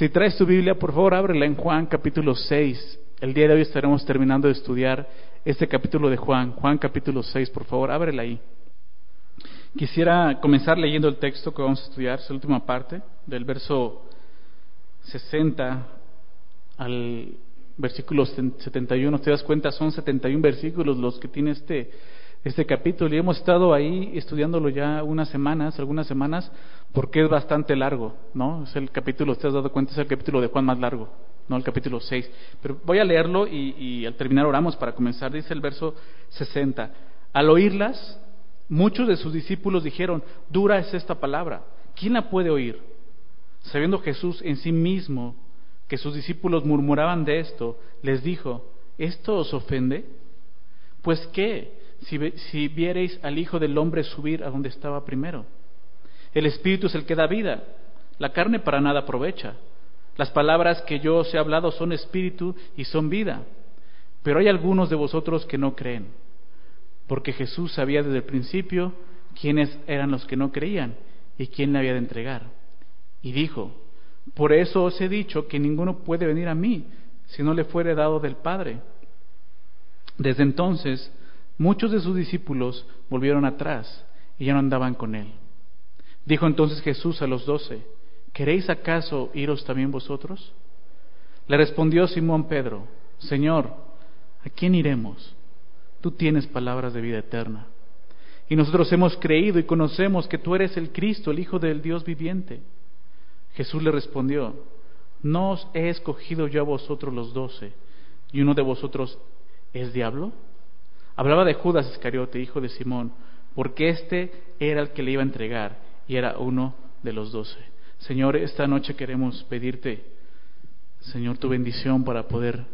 Si traes tu Biblia, por favor, ábrela en Juan capítulo 6. El día de hoy estaremos terminando de estudiar este capítulo de Juan. Juan capítulo 6, por favor, ábrela ahí. Quisiera comenzar leyendo el texto que vamos a estudiar, es la última parte, del verso 60 al versículo 71. ¿Te das cuenta? Son 71 versículos los que tiene este capítulo, y hemos estado ahí estudiándolo ya algunas semanas, porque es bastante largo, ¿no? Es el capítulo, ¿te has dado cuenta? Es el capítulo de Juan más largo, ¿no? El capítulo 6. Pero voy a leerlo y al terminar oramos para comenzar. Dice el verso 60. Al oírlas, muchos de sus discípulos dijeron: dura es esta palabra, ¿quién la puede oír? Sabiendo Jesús en sí mismo que sus discípulos murmuraban de esto, les dijo: ¿esto os ofende? Pues qué, si viereis al Hijo del Hombre subir a donde estaba primero. El Espíritu es el que da vida, la carne para nada aprovecha. Las palabras que yo os he hablado son espíritu y son vida. Pero hay algunos de vosotros que no creen, porque Jesús sabía desde el principio quiénes eran los que no creían y quién le había de entregar. Y dijo: por eso os he dicho que ninguno puede venir a mí si no le fuere dado del Padre. Desde entonces, muchos de sus discípulos volvieron atrás y ya no andaban con él. Dijo entonces Jesús a los 12: ¿queréis acaso iros también vosotros? Le respondió Simón Pedro: Señor, ¿a quién iremos? Tú tienes palabras de vida eterna. Y nosotros hemos creído y conocemos que tú eres el Cristo, el Hijo del Dios viviente. Jesús le respondió: ¿no os he escogido yo a vosotros los 12, y uno de vosotros es diablo? Hablaba de Judas Iscariote, hijo de Simón, porque este era el que le iba a entregar y era uno de los 12. Señor, esta noche queremos pedirte, Señor, tu bendición para poder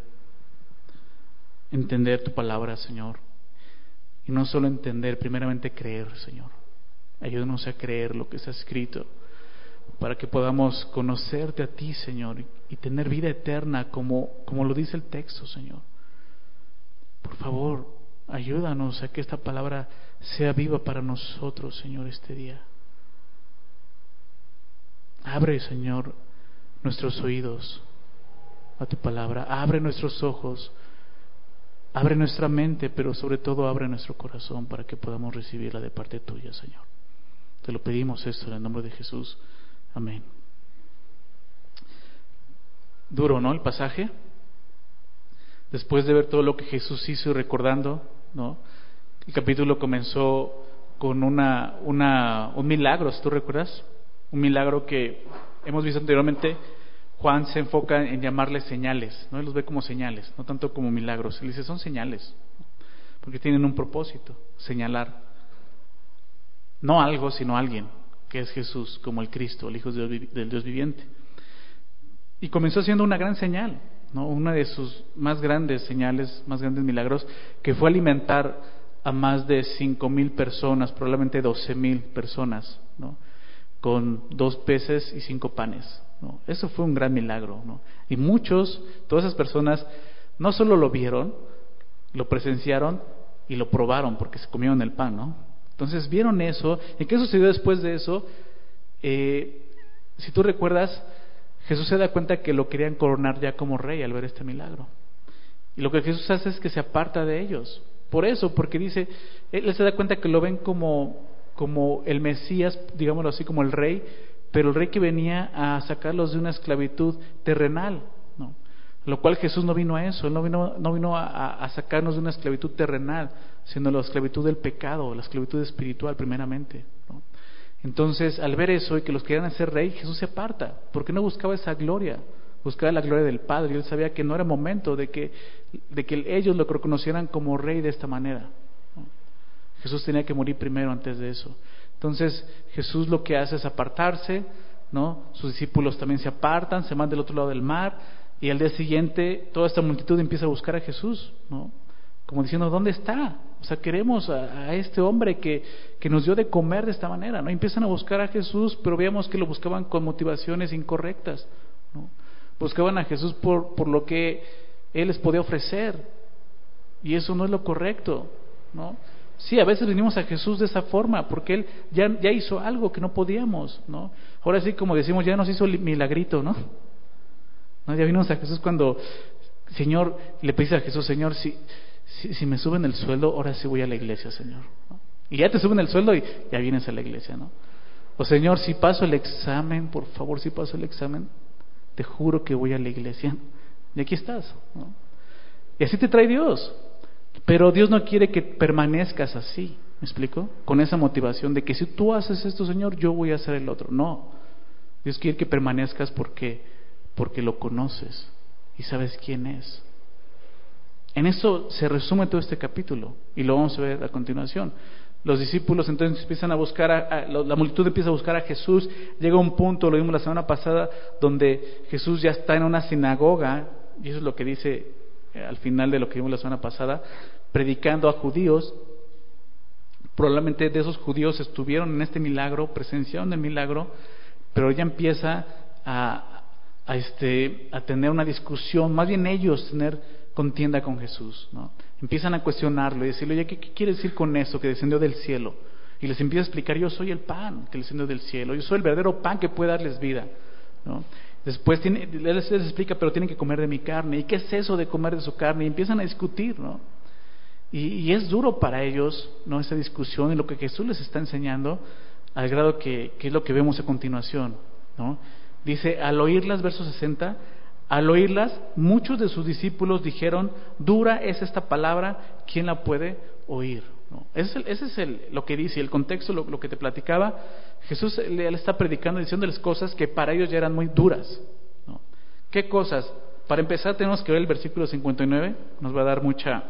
entender tu palabra, Señor. Y no solo entender, primeramente creer, Señor. Ayúdanos a creer lo que está escrito, para que podamos conocerte a ti, Señor, y tener vida eterna como lo dice el texto, Señor. Por favor, ayúdanos a que esta palabra sea viva para nosotros, Señor, este día. Abre, Señor, nuestros oídos a tu palabra. Abre nuestros ojos. Abre nuestra mente, pero sobre todo abre nuestro corazón para que podamos recibirla de parte tuya, Señor. Te lo pedimos esto en el nombre de Jesús. Amén. Duro, ¿no? El pasaje. Después de ver todo lo que Jesús hizo y recordando, ¿no? El capítulo comenzó con un milagro, si tú recuerdas. Un milagro que hemos visto anteriormente. Juan se enfoca en llamarles señales, ¿no? Él los ve como señales, no tanto como milagros. Él dice, son señales, porque tienen un propósito: señalar no algo, sino alguien, que es Jesús, como el Cristo, el Hijo del Dios viviente. Y comenzó siendo una gran señal, ¿no? Una de sus más grandes señales, más grandes milagros, que fue alimentar a más de 5,000 personas, probablemente 12,000 personas, ¿no? Con 2 peces y 5 panes, ¿no? Eso fue un gran milagro, ¿no? Y todas esas personas, no solo lo vieron, lo presenciaron y lo probaron, porque se comieron el pan, ¿no? Entonces vieron eso. ¿Y qué sucedió después de eso? Si tú recuerdas, Jesús se da cuenta que lo querían coronar ya como rey al ver este milagro. Y lo que Jesús hace es que se aparta de ellos. Por eso, porque dice, él se da cuenta que lo ven como el Mesías, digámoslo así, como el rey, pero el rey que venía a sacarlos de una esclavitud terrenal, ¿no? Lo cual Jesús no vino a eso. Él no vino a sacarnos de una esclavitud terrenal, sino la esclavitud del pecado, la esclavitud espiritual primeramente, ¿no? Entonces, al ver eso y que los querían hacer rey, Jesús se aparta, porque no buscaba esa gloria, buscaba la gloria del Padre. Y él sabía que no era momento de que ellos lo reconocieran como rey de esta manera, ¿no? Jesús tenía que morir primero antes de eso. Entonces Jesús lo que hace es apartarse, ¿no? Sus discípulos también se apartan, se van del otro lado del mar, y al día siguiente toda esta multitud empieza a buscar a Jesús, ¿no? Como diciendo, ¿dónde está? O sea, queremos a este hombre que nos dio de comer de esta manera, ¿no? Empiezan a buscar a Jesús, pero veamos que lo buscaban con motivaciones incorrectas, ¿no? Buscaban a Jesús por lo que Él les podía ofrecer, y eso no es lo correcto, ¿no? Sí, a veces venimos a Jesús de esa forma, porque Él ya hizo algo que no podíamos, ¿no? Ahora sí, como decimos, ya nos hizo el milagrito, ¿no? ¿no? Ya vimos a Jesús cuando, Señor, le pediste a Jesús, Señor, si me suben el sueldo, ahora sí voy a la iglesia, Señor, ¿no? Y ya te suben el sueldo y ya vienes a la iglesia, ¿no? O Señor, si paso el examen, por favor, si paso el examen, te juro que voy a la iglesia. Y aquí estás, ¿no? Y así te trae Dios. Pero Dios no quiere que permanezcas así, ¿me explico? Con esa motivación de que si tú haces esto, Señor, yo voy a hacer el otro. No, Dios quiere que permanezcas porque lo conoces y sabes quién es. En eso se resume todo este capítulo y lo vamos a ver a continuación. Los discípulos entonces empiezan a buscar, la multitud empieza a buscar a Jesús. Llega un punto, lo vimos la semana pasada, donde Jesús ya está en una sinagoga, y eso es lo que dice al final de lo que vimos la semana pasada, predicando a judíos. Probablemente de esos judíos estuvieron en este milagro, presenciaron el milagro, pero ya empieza a tener una discusión, más bien ellos tener contienda con Jesús, ¿no? Empiezan a cuestionarlo y decirle, oye, ¿qué quiere decir con eso que descendió del cielo? Y les empieza a explicar, yo soy el pan que descendió del cielo, yo soy el verdadero pan que puede darles vida, ¿no? Después él les explica, pero tienen que comer de mi carne. ¿Y qué es eso de comer de su carne? Y empiezan a discutir, ¿no? Y es duro para ellos, ¿no? Esa discusión y lo que Jesús les está enseñando, al grado que es lo que vemos a continuación, ¿no? Dice, al oírlas, verso 60, al oírlas, muchos de sus discípulos dijeron, dura es esta palabra, ¿quién la puede oír? ¿No? Ese es lo que dice, el contexto, lo que te platicaba. Jesús le está predicando, diciéndoles cosas que para ellos ya eran muy duras, ¿no? ¿Qué cosas? Para empezar tenemos que ver el versículo 59, nos va a dar mucha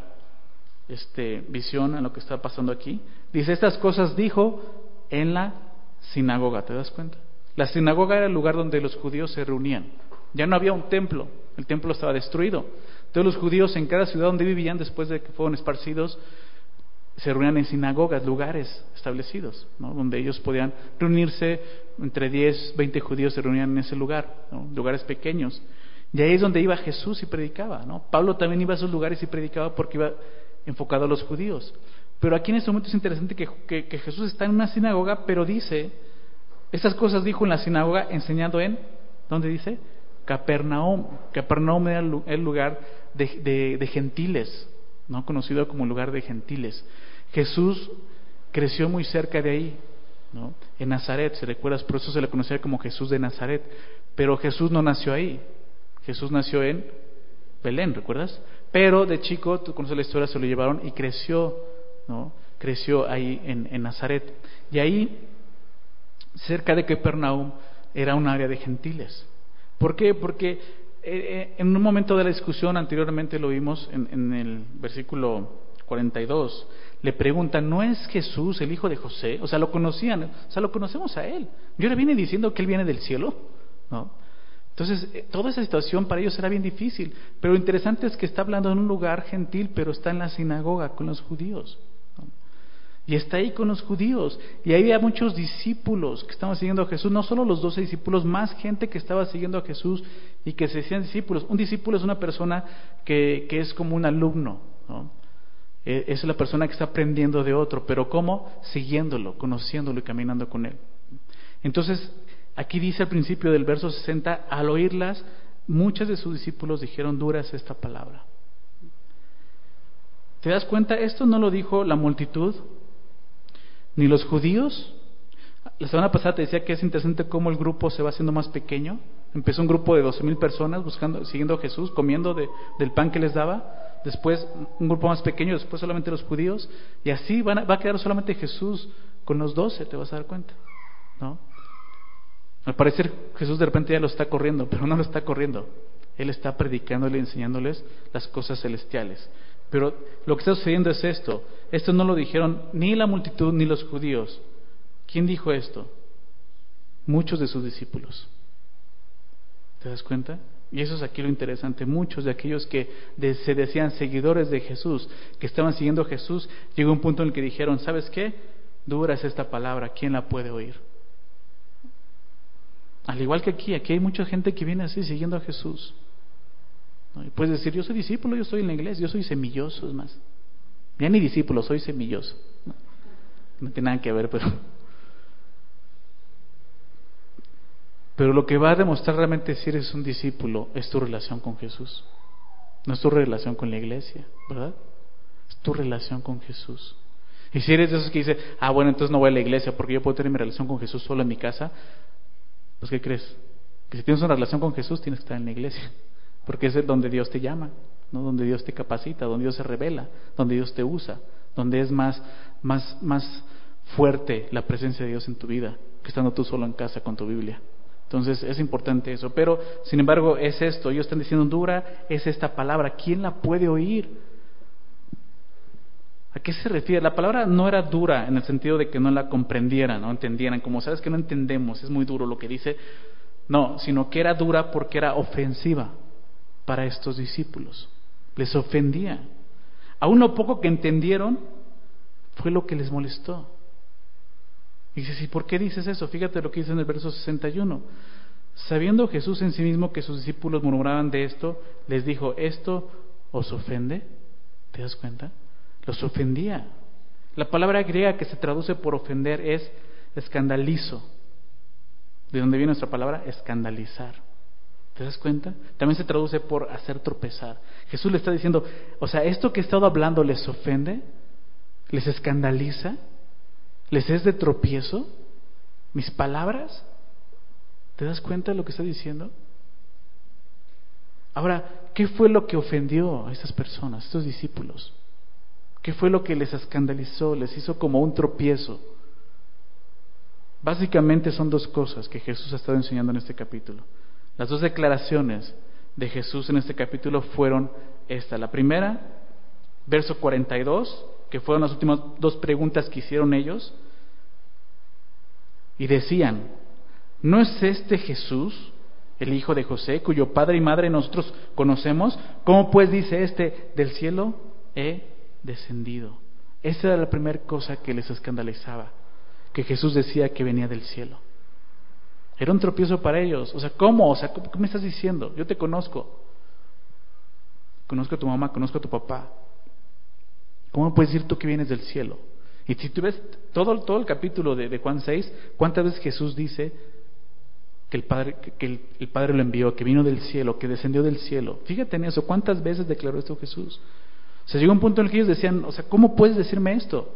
visión a lo que está pasando aquí. Dice, estas cosas dijo en la sinagoga, ¿te das cuenta? La sinagoga era el lugar donde los judíos se reunían. Ya no había un templo, el templo estaba destruido. Todos los judíos en cada ciudad donde vivían, después de que fueron esparcidos, se reunían en sinagogas, lugares establecidos, ¿no? Donde ellos podían reunirse, entre 10, 20 judíos se reunían en ese lugar, ¿no? Lugares pequeños. Y ahí es donde iba Jesús y predicaba, ¿no? Pablo también iba a esos lugares y predicaba porque iba enfocado a los judíos. Pero aquí en este momento es interesante que Jesús está en una sinagoga, pero dice, estas cosas dijo en la sinagoga enseñando en, ¿dónde dice? Capernaum. Capernaum era el lugar de gentiles, ¿no? Conocido como lugar de gentiles. Jesús creció muy cerca de ahí, ¿no? En Nazaret, si recuerdas, por eso se le conocía como Jesús de Nazaret. Pero Jesús no nació ahí. Jesús nació en Belén, ¿recuerdas? Pero de chico, tú conoces la historia, se lo llevaron y creció, ¿no? Creció ahí en Nazaret. Y ahí, cerca de Capernaum, era un área de gentiles. ¿Por qué? Porque en un momento de la discusión, anteriormente lo vimos en el versículo 42, le preguntan, ¿no es Jesús el hijo de José? O sea, lo conocían, o sea, lo conocemos a él. ¿Y ahora viene diciendo que él viene del cielo? ¿No? Entonces, toda esa situación para ellos era bien difícil. Pero lo interesante es que está hablando en un lugar gentil, pero está en la sinagoga con los judíos, ¿no? Y está ahí con los judíos. Y ahí había muchos discípulos que estaban siguiendo a Jesús. No solo los 12 discípulos, más gente que estaba siguiendo a Jesús y que se decían discípulos. Un discípulo es una persona que es como un alumno, ¿no? Es la persona que está aprendiendo de otro. ¿Pero cómo? Siguiéndolo, conociéndolo y caminando con él. Entonces, aquí dice al principio del verso 60, al oírlas, muchos de sus discípulos dijeron, dura es esta palabra. ¿Te das cuenta? Esto no lo dijo la multitud, ni los judíos. La semana pasada te decía que es interesante cómo el grupo se va haciendo más pequeño. Empezó un grupo de 12,000 personas siguiendo a Jesús, comiendo del pan que les daba. Después un grupo más pequeño, después solamente los judíos. Y así va a quedar solamente Jesús con los 12, te vas a dar cuenta, ¿no? Al parecer Jesús de repente ya lo está corriendo, pero no lo está corriendo. Él está predicándole y enseñándoles las cosas celestiales. Pero lo que está sucediendo es esto. Esto no lo dijeron ni la multitud ni los judíos. ¿Quién dijo esto? Muchos de sus discípulos. ¿Te das cuenta? Y eso es aquí lo interesante. Muchos de aquellos que se decían seguidores de Jesús, que estaban siguiendo a Jesús, llegó un punto en el que dijeron, ¿sabes qué? Dura es esta palabra, ¿quién la puede oír? Al igual que aquí hay mucha gente que viene así siguiendo a Jesús, ¿no? Y puedes decir, yo soy discípulo, yo estoy en la iglesia, yo soy semilloso, es más. Ya ni discípulo, soy semilloso. No tiene nada que ver, pero Pero lo que va a demostrar realmente si eres un discípulo es tu relación con Jesús. No es tu relación con la iglesia, ¿verdad? Es tu relación con Jesús. Y si eres de esos que dice, bueno, entonces no voy a la iglesia porque yo puedo tener mi relación con Jesús solo en mi casa, pues ¿qué crees? Que si tienes una relación con Jesús tienes que estar en la iglesia, porque es donde Dios te llama, ¿no? Donde Dios te capacita, donde Dios se revela, donde Dios te usa, donde es más fuerte la presencia de Dios en tu vida que estando tú solo en casa con tu Biblia. Entonces es importante eso, pero sin embargo es esto, ellos están diciendo dura es esta palabra, ¿quién la puede oír? ¿A qué se refiere? La palabra no era dura en el sentido de que no la comprendieran, no entendieran, como sabes que no entendemos, es muy duro lo que dice, no, sino que era dura porque era ofensiva para estos discípulos, les ofendía. Aún lo poco que entendieron fue lo que les molestó. Y dices, ¿y por qué dices eso? Fíjate lo que dice en el verso 61. Sabiendo Jesús en sí mismo que sus discípulos murmuraban de esto, les dijo, ¿esto os ofende? ¿Te das cuenta? Los ofendía. La palabra griega que se traduce por ofender es escandalizo. ¿De dónde viene nuestra palabra? Escandalizar. ¿Te das cuenta? También se traduce por hacer tropezar. Jesús le está diciendo, o sea, esto que he estado hablando les ofende, les escandaliza, les es de tropiezo, mis palabras. ¿Te das cuenta de lo que está diciendo? Ahora, ¿qué fue lo que ofendió a estas personas, a estos discípulos? ¿Qué fue lo que les escandalizó, les hizo como un tropiezo? Básicamente son dos cosas que Jesús ha estado enseñando en este capítulo. Las dos declaraciones de Jesús en este capítulo fueron esta. La primera, verso 42, que fueron las últimas dos preguntas que hicieron ellos, y decían, ¿no es este Jesús, el hijo de José, cuyo padre y madre nosotros conocemos? ¿Cómo pues dice este, del cielo he descendido? Esa era la primera cosa que les escandalizaba, que Jesús decía que venía del cielo. Era un tropiezo para ellos. O sea, ¿cómo? O sea, ¿qué me estás diciendo? Yo te conozco. Conozco a tu mamá, conozco a tu papá. ¿Cómo puedes decir tú que vienes del cielo? Y si tú ves todo el capítulo de Juan 6, ¿cuántas veces Jesús dice que el Padre lo envió, que vino del cielo, que descendió del cielo? Fíjate en eso, ¿cuántas veces declaró esto Jesús? O sea, llegó un punto en el que ellos decían, o sea, ¿cómo puedes decirme esto?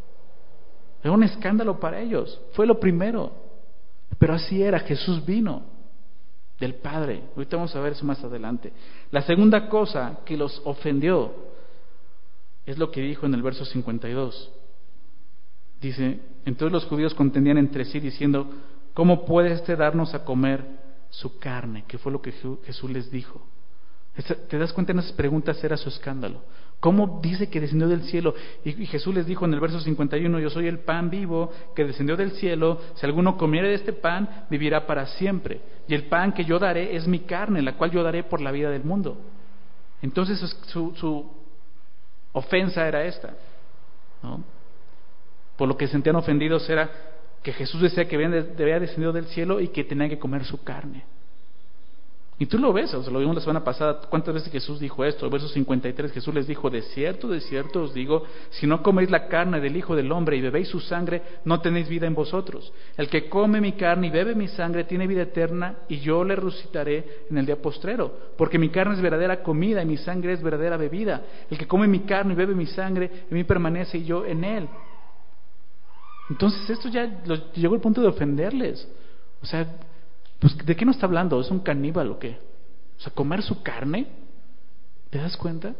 Era un escándalo para ellos, fue lo primero. Pero así era, Jesús vino del Padre. Ahorita vamos a ver eso más adelante. La segunda cosa que los ofendió es lo que dijo en el verso 52. Dice, entonces los judíos contendían entre sí diciendo, ¿cómo puede darnos a comer su carne? Que fue lo que Jesús les dijo. ¿Te das cuenta? En esas preguntas era su escándalo. ¿Cómo dice que descendió del cielo? Y Jesús les dijo en el verso 51, yo soy el pan vivo que descendió del cielo, si alguno comiere de este pan, vivirá para siempre. Y el pan que yo daré es mi carne, la cual yo daré por la vida del mundo. Entonces su ofensa era esta, ¿no? Por lo que se sentían ofendidos era que Jesús decía que había descendido del cielo y que tenían que comer su carne. Y tú lo ves, o sea, lo vimos la semana pasada, ¿cuántas veces Jesús dijo esto? Verso 53, Jesús les dijo, de cierto os digo, si no coméis la carne del Hijo del Hombre y bebéis su sangre, no tenéis vida en vosotros. El que come mi carne y bebe mi sangre tiene vida eterna, y yo le resucitaré en el día postrero, porque mi carne es verdadera comida y mi sangre es verdadera bebida. El que come mi carne y bebe mi sangre, en mí permanece y yo en él. Entonces esto ya llegó al punto de ofenderles. O sea, pues, ¿de qué nos está hablando? ¿Es un caníbal o qué? O sea, ¿comer su carne? ¿Te das cuenta?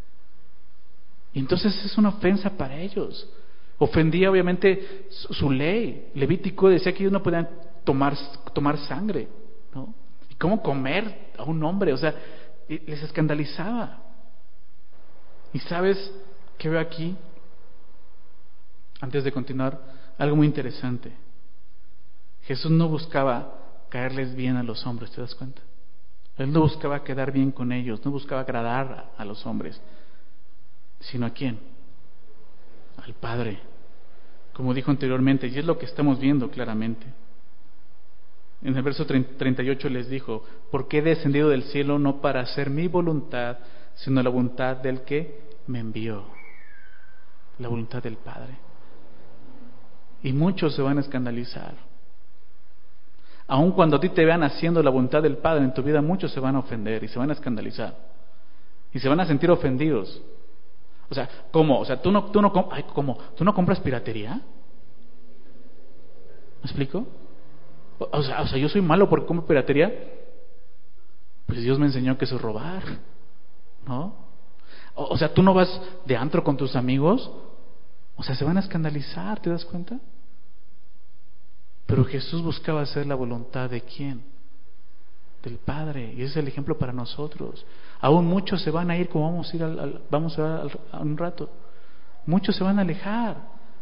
Y entonces es una ofensa para ellos. Ofendía obviamente su ley. Levítico decía que ellos no podían tomar sangre, ¿no? ¿Y cómo comer a un hombre? O sea, les escandalizaba. ¿Y sabes qué veo aquí? Antes de continuar, algo muy interesante. Jesús no buscaba caerles bien a los hombres, ¿te das cuenta? Él no buscaba quedar bien con ellos, no buscaba agradar a los hombres, sino ¿a quién? Al Padre, como dijo anteriormente, y es lo que estamos viendo claramente. En el verso 38 les dijo, porque he descendido del cielo no para hacer mi voluntad, sino la voluntad del que me envió, la voluntad del Padre. Y muchos se van a escandalizar. Aun cuando a ti te vean haciendo la voluntad del Padre en tu vida, muchos se van a ofender y se van a escandalizar. Y se van a sentir ofendidos. O sea, ¿cómo? O sea, ¿tú no compras piratería? ¿Me explico? O sea, yo soy malo porque compro piratería. Pues Dios me enseñó que eso es robar, ¿no? O sea, ¿tú no vas de antro con tus amigos? O sea, se van a escandalizar, ¿te das cuenta? Pero Jesús buscaba hacer la voluntad ¿de quién? Del Padre. Y ese es el ejemplo para nosotros. Aún muchos se van a ir, como vamos a ir a un rato. Muchos se van a alejar.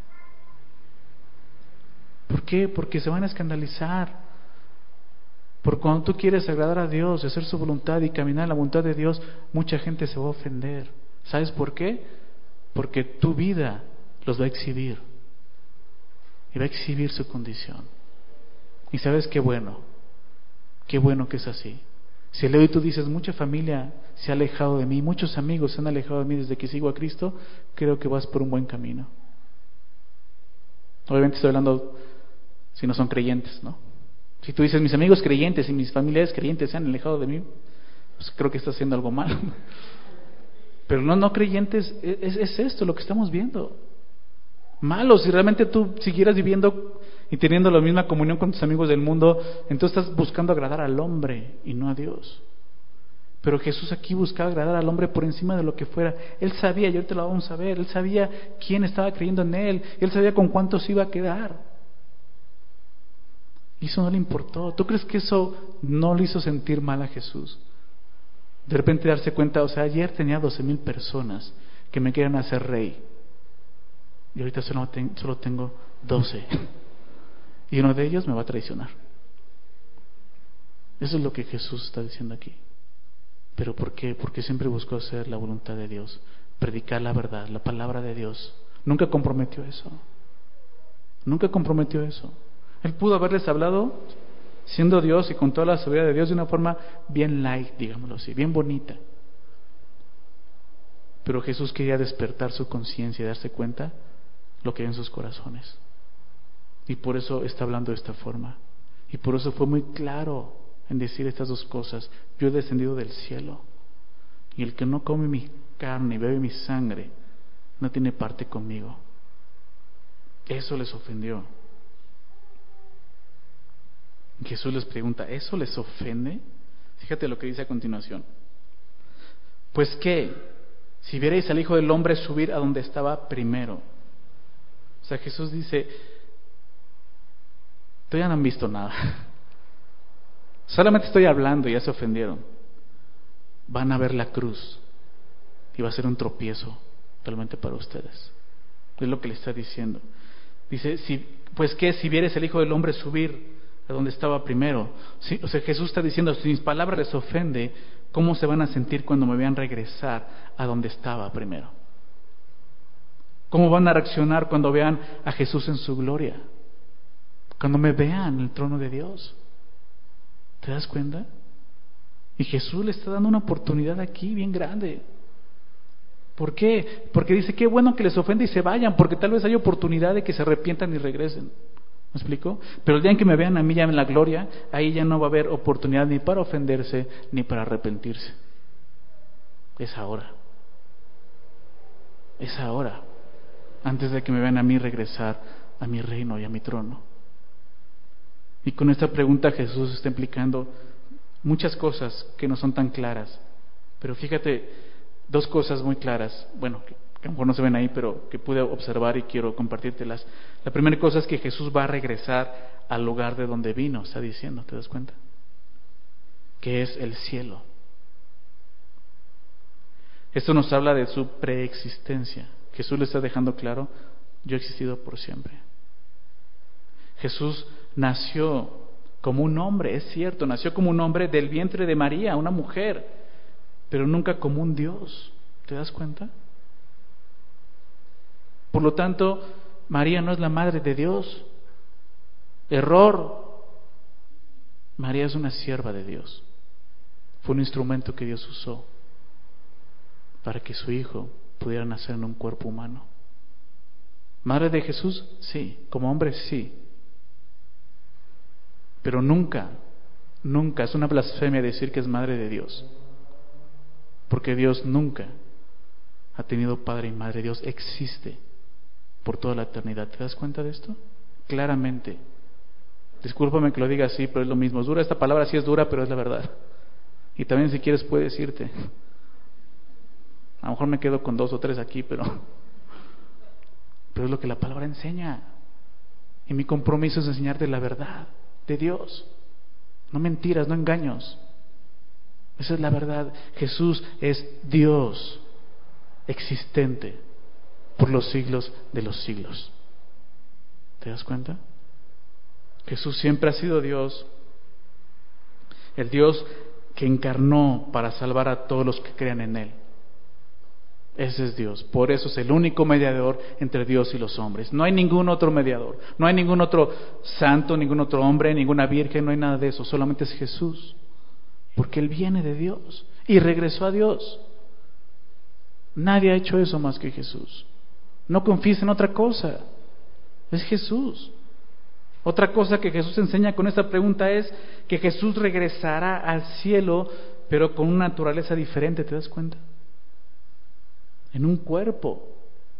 ¿Por qué? Porque se van a escandalizar. Porque cuando tú quieres agradar a Dios, hacer su voluntad y caminar en la voluntad de Dios, mucha gente se va a ofender. ¿Sabes por qué? Porque tu vida los va a exhibir. Y va a exhibir su condición. Y sabes qué bueno que es así. Si el día de hoy tú dices, mucha familia se ha alejado de mí, muchos amigos se han alejado de mí desde que sigo a Cristo, creo que vas por un buen camino. Obviamente estoy hablando si no son creyentes, ¿no? Si tú dices, mis amigos creyentes y mis familiares creyentes se han alejado de mí, pues creo que estás haciendo algo malo. Pero no creyentes, es esto lo que estamos viendo. Malo, si realmente tú siguieras viviendo y teniendo la misma comunión con tus amigos del mundo, entonces estás buscando agradar al hombre y no a Dios. Pero Jesús aquí buscaba agradar al hombre por encima de lo que fuera. Él sabía, y ahorita lo vamos a ver, Él sabía quién estaba creyendo en Él, Él sabía con cuántos iba a quedar. Y eso no le importó. ¿Tú crees que eso no le hizo sentir mal a Jesús? De repente darse cuenta, o sea, ayer tenía 12,000 personas que me querían hacer rey. Y ahorita solo tengo 12. Y uno de ellos me va a traicionar. Eso es lo que Jesús está diciendo aquí. ¿Pero por qué? Porque siempre buscó hacer la voluntad de Dios, predicar la verdad, la palabra de Dios. Nunca comprometió eso. Nunca comprometió eso. Él pudo haberles hablado siendo Dios y con toda la sabiduría de Dios de una forma bien light, digámoslo así, bien bonita. Pero Jesús quería despertar su conciencia y darse cuenta lo que hay en sus corazones. Y por eso está hablando de esta forma. Y por eso fue muy claro en decir estas dos cosas. Yo he descendido del cielo. Y el que no come mi carne y bebe mi sangre no tiene parte conmigo. Eso les ofendió. Jesús les pregunta, ¿eso les ofende? Fíjate lo que dice a continuación. Pues qué, si vierais al Hijo del Hombre subir a donde estaba primero. O sea, Jesús dice, todavía no han visto nada. Solamente estoy hablando y ya se ofendieron. Van a ver la cruz y va a ser un tropiezo realmente para ustedes. Es lo que le está diciendo. Dice, pues qué, si vieres el Hijo del Hombre subir a donde estaba primero. Sí, o sea, Jesús está diciendo, si mis palabras les ofende, ¿cómo se van a sentir cuando me vean regresar a donde estaba primero? ¿Cómo van a reaccionar cuando vean a Jesús en su gloria? Cuando me vean en el trono de Dios. ¿Te das cuenta? Y Jesús le está dando una oportunidad aquí bien grande. ¿Por qué? Porque dice, qué bueno que les ofende y se vayan, porque tal vez hay oportunidad de que se arrepientan y regresen. ¿Me explico? Pero el día en que me vean a mí ya en la gloria, ahí ya no va a haber oportunidad ni para ofenderse ni para arrepentirse. Es ahora. Es ahora. Antes de que me vean a mí regresar a mi reino y a mi trono. Y con esta pregunta Jesús está implicando muchas cosas que no son tan claras. Pero fíjate, dos cosas muy claras, bueno, que a lo mejor no se ven ahí, pero que pude observar y quiero compartírtelas. La primera cosa es que Jesús va a regresar al lugar de donde vino, está diciendo, ¿te das cuenta? Que es el cielo. Esto nos habla de su preexistencia. Jesús le está dejando claro, yo he existido por siempre. Jesús nació como un hombre, es cierto, nació como un hombre del vientre de María, una mujer, pero nunca como un Dios, ¿te das cuenta? Por lo tanto, María no es la madre de Dios. Error. María es una sierva de Dios. Fue un instrumento que Dios usó para que su hijo pudiera nacer en un cuerpo humano. ¿Madre de Jesús? Sí. Como hombre, sí. Pero nunca, nunca es una blasfemia decir que es madre de Dios. Porque Dios nunca ha tenido padre y madre. Dios existe por toda la eternidad. ¿Te das cuenta de esto? Claramente. Discúlpame que lo diga así, pero es lo mismo. Es dura esta palabra, sí es dura, pero es la verdad. Y también si quieres puedes irte. A lo mejor me quedo con 2 o 3 aquí, pero es lo que la palabra enseña. Y mi compromiso es enseñarte la verdad de Dios. No mentiras, no engaños. Esa es la verdad. Jesús es Dios existente por los siglos de los siglos. ¿Te das cuenta? Jesús siempre ha sido Dios, el Dios que encarnó para salvar a todos los que crean en Él. Ese es Dios. Por eso es el único mediador entre Dios y los hombres. No hay ningún otro mediador. No hay ningún otro santo, ningún otro hombre, ninguna virgen, no hay nada de eso. Solamente es Jesús. Porque Él viene de Dios y regresó a Dios. Nadie ha hecho eso más que Jesús. No confíes en otra cosa. Es Jesús. Otra cosa que Jesús enseña con esta pregunta es que Jesús regresará al cielo, pero con una naturaleza diferente. ¿Te das cuenta? En un cuerpo.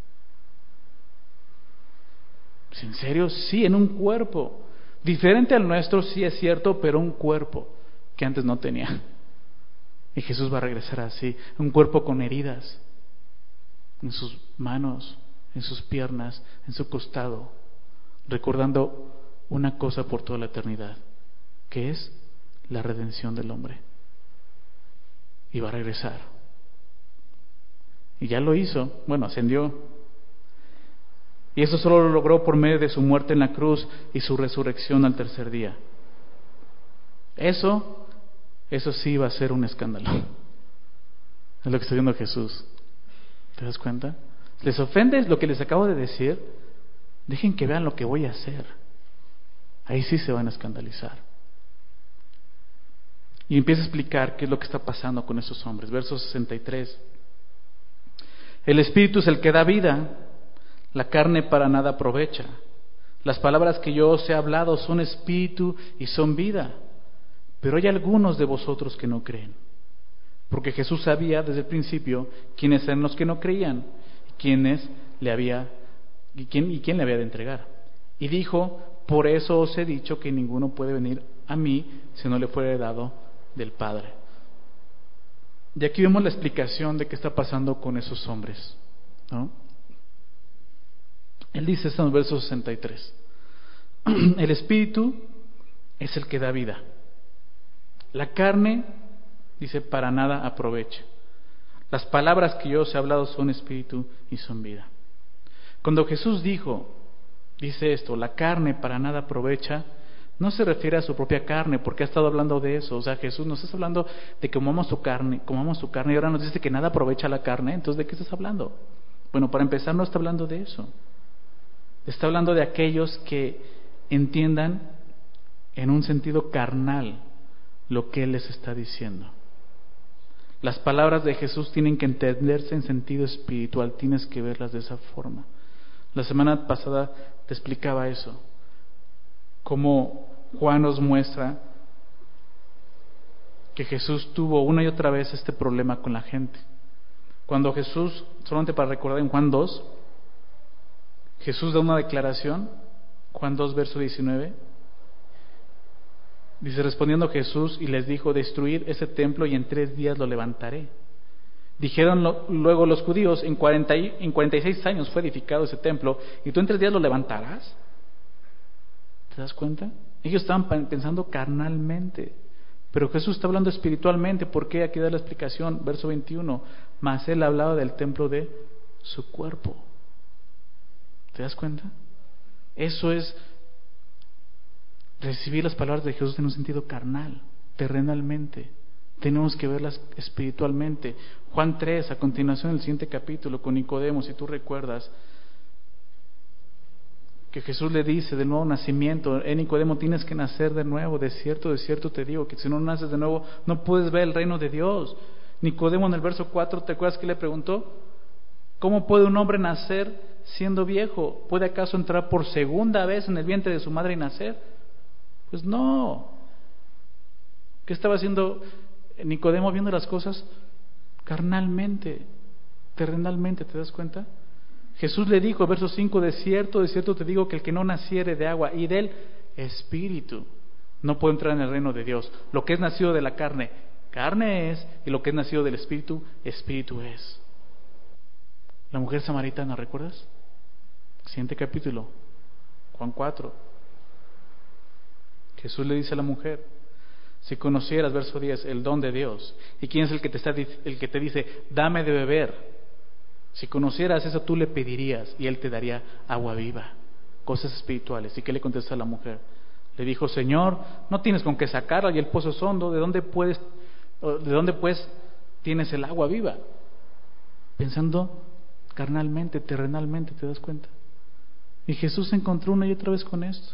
¿En serio? Sí, en un cuerpo. Diferente al nuestro, sí es cierto, pero un cuerpo que antes no tenía. Y Jesús va a regresar así, un cuerpo con heridas en sus manos, en sus piernas, en su costado, recordando una cosa por toda la eternidad, que es la redención del hombre. Y va a regresar. Y ya lo hizo, bueno, ascendió. Y eso solo lo logró por medio de su muerte en la cruz y su resurrección al tercer día. Eso sí va a ser un escándalo. Es lo que está diciendo Jesús. ¿Te das cuenta? ¿Les ofende lo que les acabo de decir? Dejen que vean lo que voy a hacer. Ahí sí se van a escandalizar. Y empieza a explicar qué es lo que está pasando con esos hombres. Verso 63. El Espíritu es el que da vida, la carne para nada aprovecha. Las palabras que yo os he hablado son espíritu y son vida. Pero hay algunos de vosotros que no creen. Porque Jesús sabía desde el principio quiénes eran los que no creían y quién le había de entregar. Y dijo: por eso os he dicho que ninguno puede venir a mí si no le fuere dado del Padre. Y aquí vemos la explicación de qué está pasando con esos hombres, ¿no? Él dice esto en el verso 63. El Espíritu es el que da vida. La carne, dice, para nada aprovecha. Las palabras que yo os he hablado son espíritu y son vida. Cuando Jesús dice esto, la carne para nada aprovecha, no se refiere a su propia carne, porque ha estado hablando de eso. O sea, Jesús nos está hablando de que comamos su carne y ahora nos dice que nada aprovecha la carne. Entonces, ¿de qué estás hablando? Bueno, para empezar, no está hablando de eso. Está hablando de aquellos que entiendan en un sentido carnal lo que Él les está diciendo. Las palabras de Jesús tienen que entenderse en sentido espiritual, tienes que verlas de esa forma. La semana pasada te explicaba eso, cómo Juan nos muestra que Jesús tuvo una y otra vez este problema con la gente. Cuando Jesús, solamente para recordar en Juan 2, Jesús da una declaración, Juan 2 verso 19, dice: respondiendo Jesús y les dijo: destruid ese templo y en 3 días lo levantaré. Dijeron luego los judíos: en 46 años fue edificado ese templo y tú en 3 días lo levantarás. ¿Te das cuenta? Ellos estaban pensando carnalmente, pero Jesús está hablando espiritualmente. ¿Por qué? Aquí da la explicación, verso 21, mas Él hablaba del templo de su cuerpo. ¿Te das cuenta? Eso es recibir las palabras de Jesús en un sentido carnal, terrenalmente. Tenemos que verlas espiritualmente. Juan 3, a continuación, el siguiente capítulo, con Nicodemo, si tú recuerdas, que Jesús le dice del nuevo nacimiento: Nicodemo, tienes que nacer de nuevo, de cierto te digo, que si no naces de nuevo, no puedes ver el reino de Dios. Nicodemo en el verso 4, ¿te acuerdas que le preguntó? ¿Cómo puede un hombre nacer siendo viejo? ¿Puede acaso entrar por segunda vez en el vientre de su madre y nacer? Pues no. ¿Qué estaba haciendo Nicodemo viendo las cosas? Carnalmente, terrenalmente, ¿te das cuenta? Jesús le dijo, verso 5, de cierto te digo que el que no naciere de agua y del Espíritu no puede entrar en el reino de Dios. Lo que es nacido de la carne, carne es, y lo que es nacido del Espíritu, Espíritu es. La mujer samaritana, ¿recuerdas? Siguiente capítulo, Juan 4. Jesús le dice a la mujer, si conocieras, verso 10, el don de Dios, ¿y quién es el que te dice, dame de beber? Si conocieras eso, tú le pedirías y él te daría agua viva, cosas espirituales. ¿Y qué le contesta a la mujer? Le dijo, Señor, no tienes con qué sacarla y el pozo es hondo, ¿de dónde pues tienes el agua viva? Pensando carnalmente, terrenalmente, ¿te das cuenta? Y Jesús se encontró una y otra vez con esto.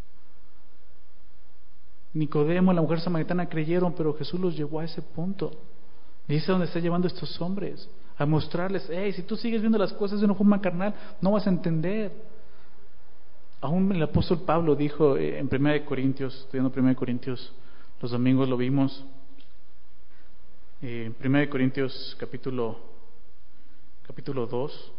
Nicodemo y la mujer samaritana creyeron, pero Jesús los llevó a ese punto. Y es a donde está llevando a estos hombres, a mostrarles, si tú sigues viendo las cosas de una forma carnal, no vas a entender. Aún el apóstol Pablo dijo en 1 Corintios, estudiando 1 Corintios, los domingos lo vimos, 1 Corintios capítulo 2,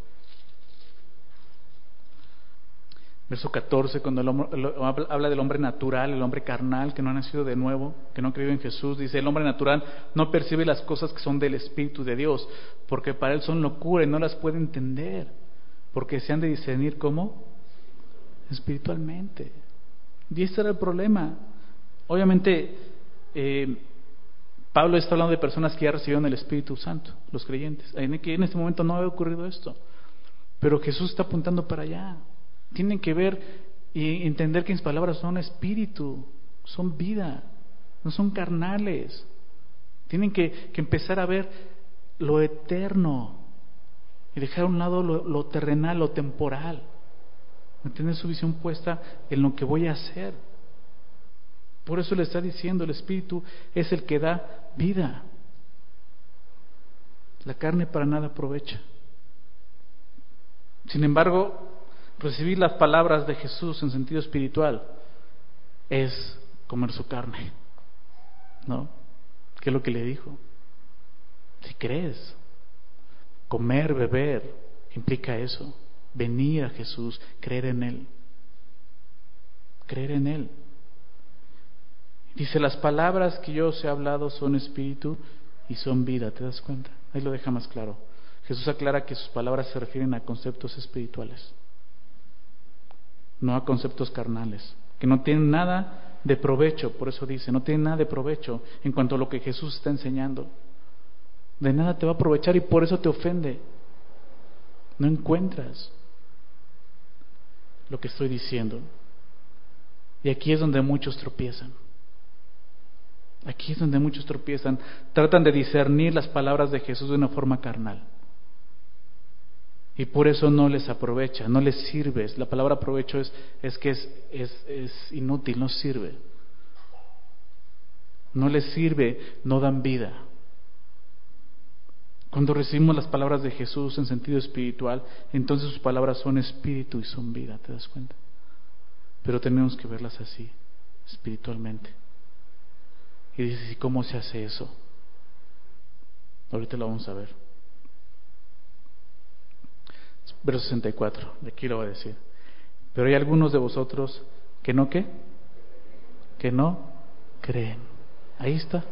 verso 14, cuando habla del hombre natural, el hombre carnal que no ha nacido de nuevo, que no ha creído en Jesús, dice, el hombre natural no percibe las cosas que son del Espíritu de Dios, porque para él son locura y no las puede entender, porque se han de discernir ¿cómo? Espiritualmente. Y este era el problema. Obviamente, Pablo está hablando de personas que ya recibieron el Espíritu Santo, los creyentes, en este momento no había ocurrido esto, pero Jesús está apuntando para allá. Tienen que ver y entender que mis palabras son espíritu, son vida, no son carnales. Tienen que empezar a ver lo eterno y dejar a un lado lo terrenal, lo temporal. Mantener su visión puesta en lo que voy a hacer. Por eso le está diciendo, el espíritu es el que da vida. La carne para nada aprovecha. Sin embargo, recibir las palabras de Jesús en sentido espiritual es comer su carne, ¿no? ¿Qué es lo que le dijo? Si crees, comer, beber, implica eso, venir a Jesús, creer en Él. Creer en Él. Dice, las palabras que yo os he hablado son espíritu y son vida, ¿te das cuenta? Ahí lo deja más claro. Jesús aclara que sus palabras se refieren a conceptos espirituales, no a conceptos carnales, que no tienen nada de provecho. Por eso dice, no tienen nada de provecho en cuanto a lo que Jesús está enseñando. De nada te va a aprovechar y por eso te ofende. No encuentras lo que estoy diciendo. Y aquí es donde muchos tropiezan. Aquí es donde muchos tropiezan. Tratan de discernir las palabras de Jesús de una forma carnal. Y por eso no les aprovecha, no les sirve. La palabra aprovecho es que es inútil, no sirve. No les sirve, no dan vida. Cuando recibimos las palabras de Jesús en sentido espiritual, entonces sus palabras son espíritu y son vida, ¿te das cuenta? Pero tenemos que verlas así, espiritualmente. Y dices, ¿y cómo se hace eso? Ahorita lo vamos a ver. Verso 64, de aquí lo va a decir. Pero hay algunos de vosotros que no, ¿qué? Que no creen. Ahí está.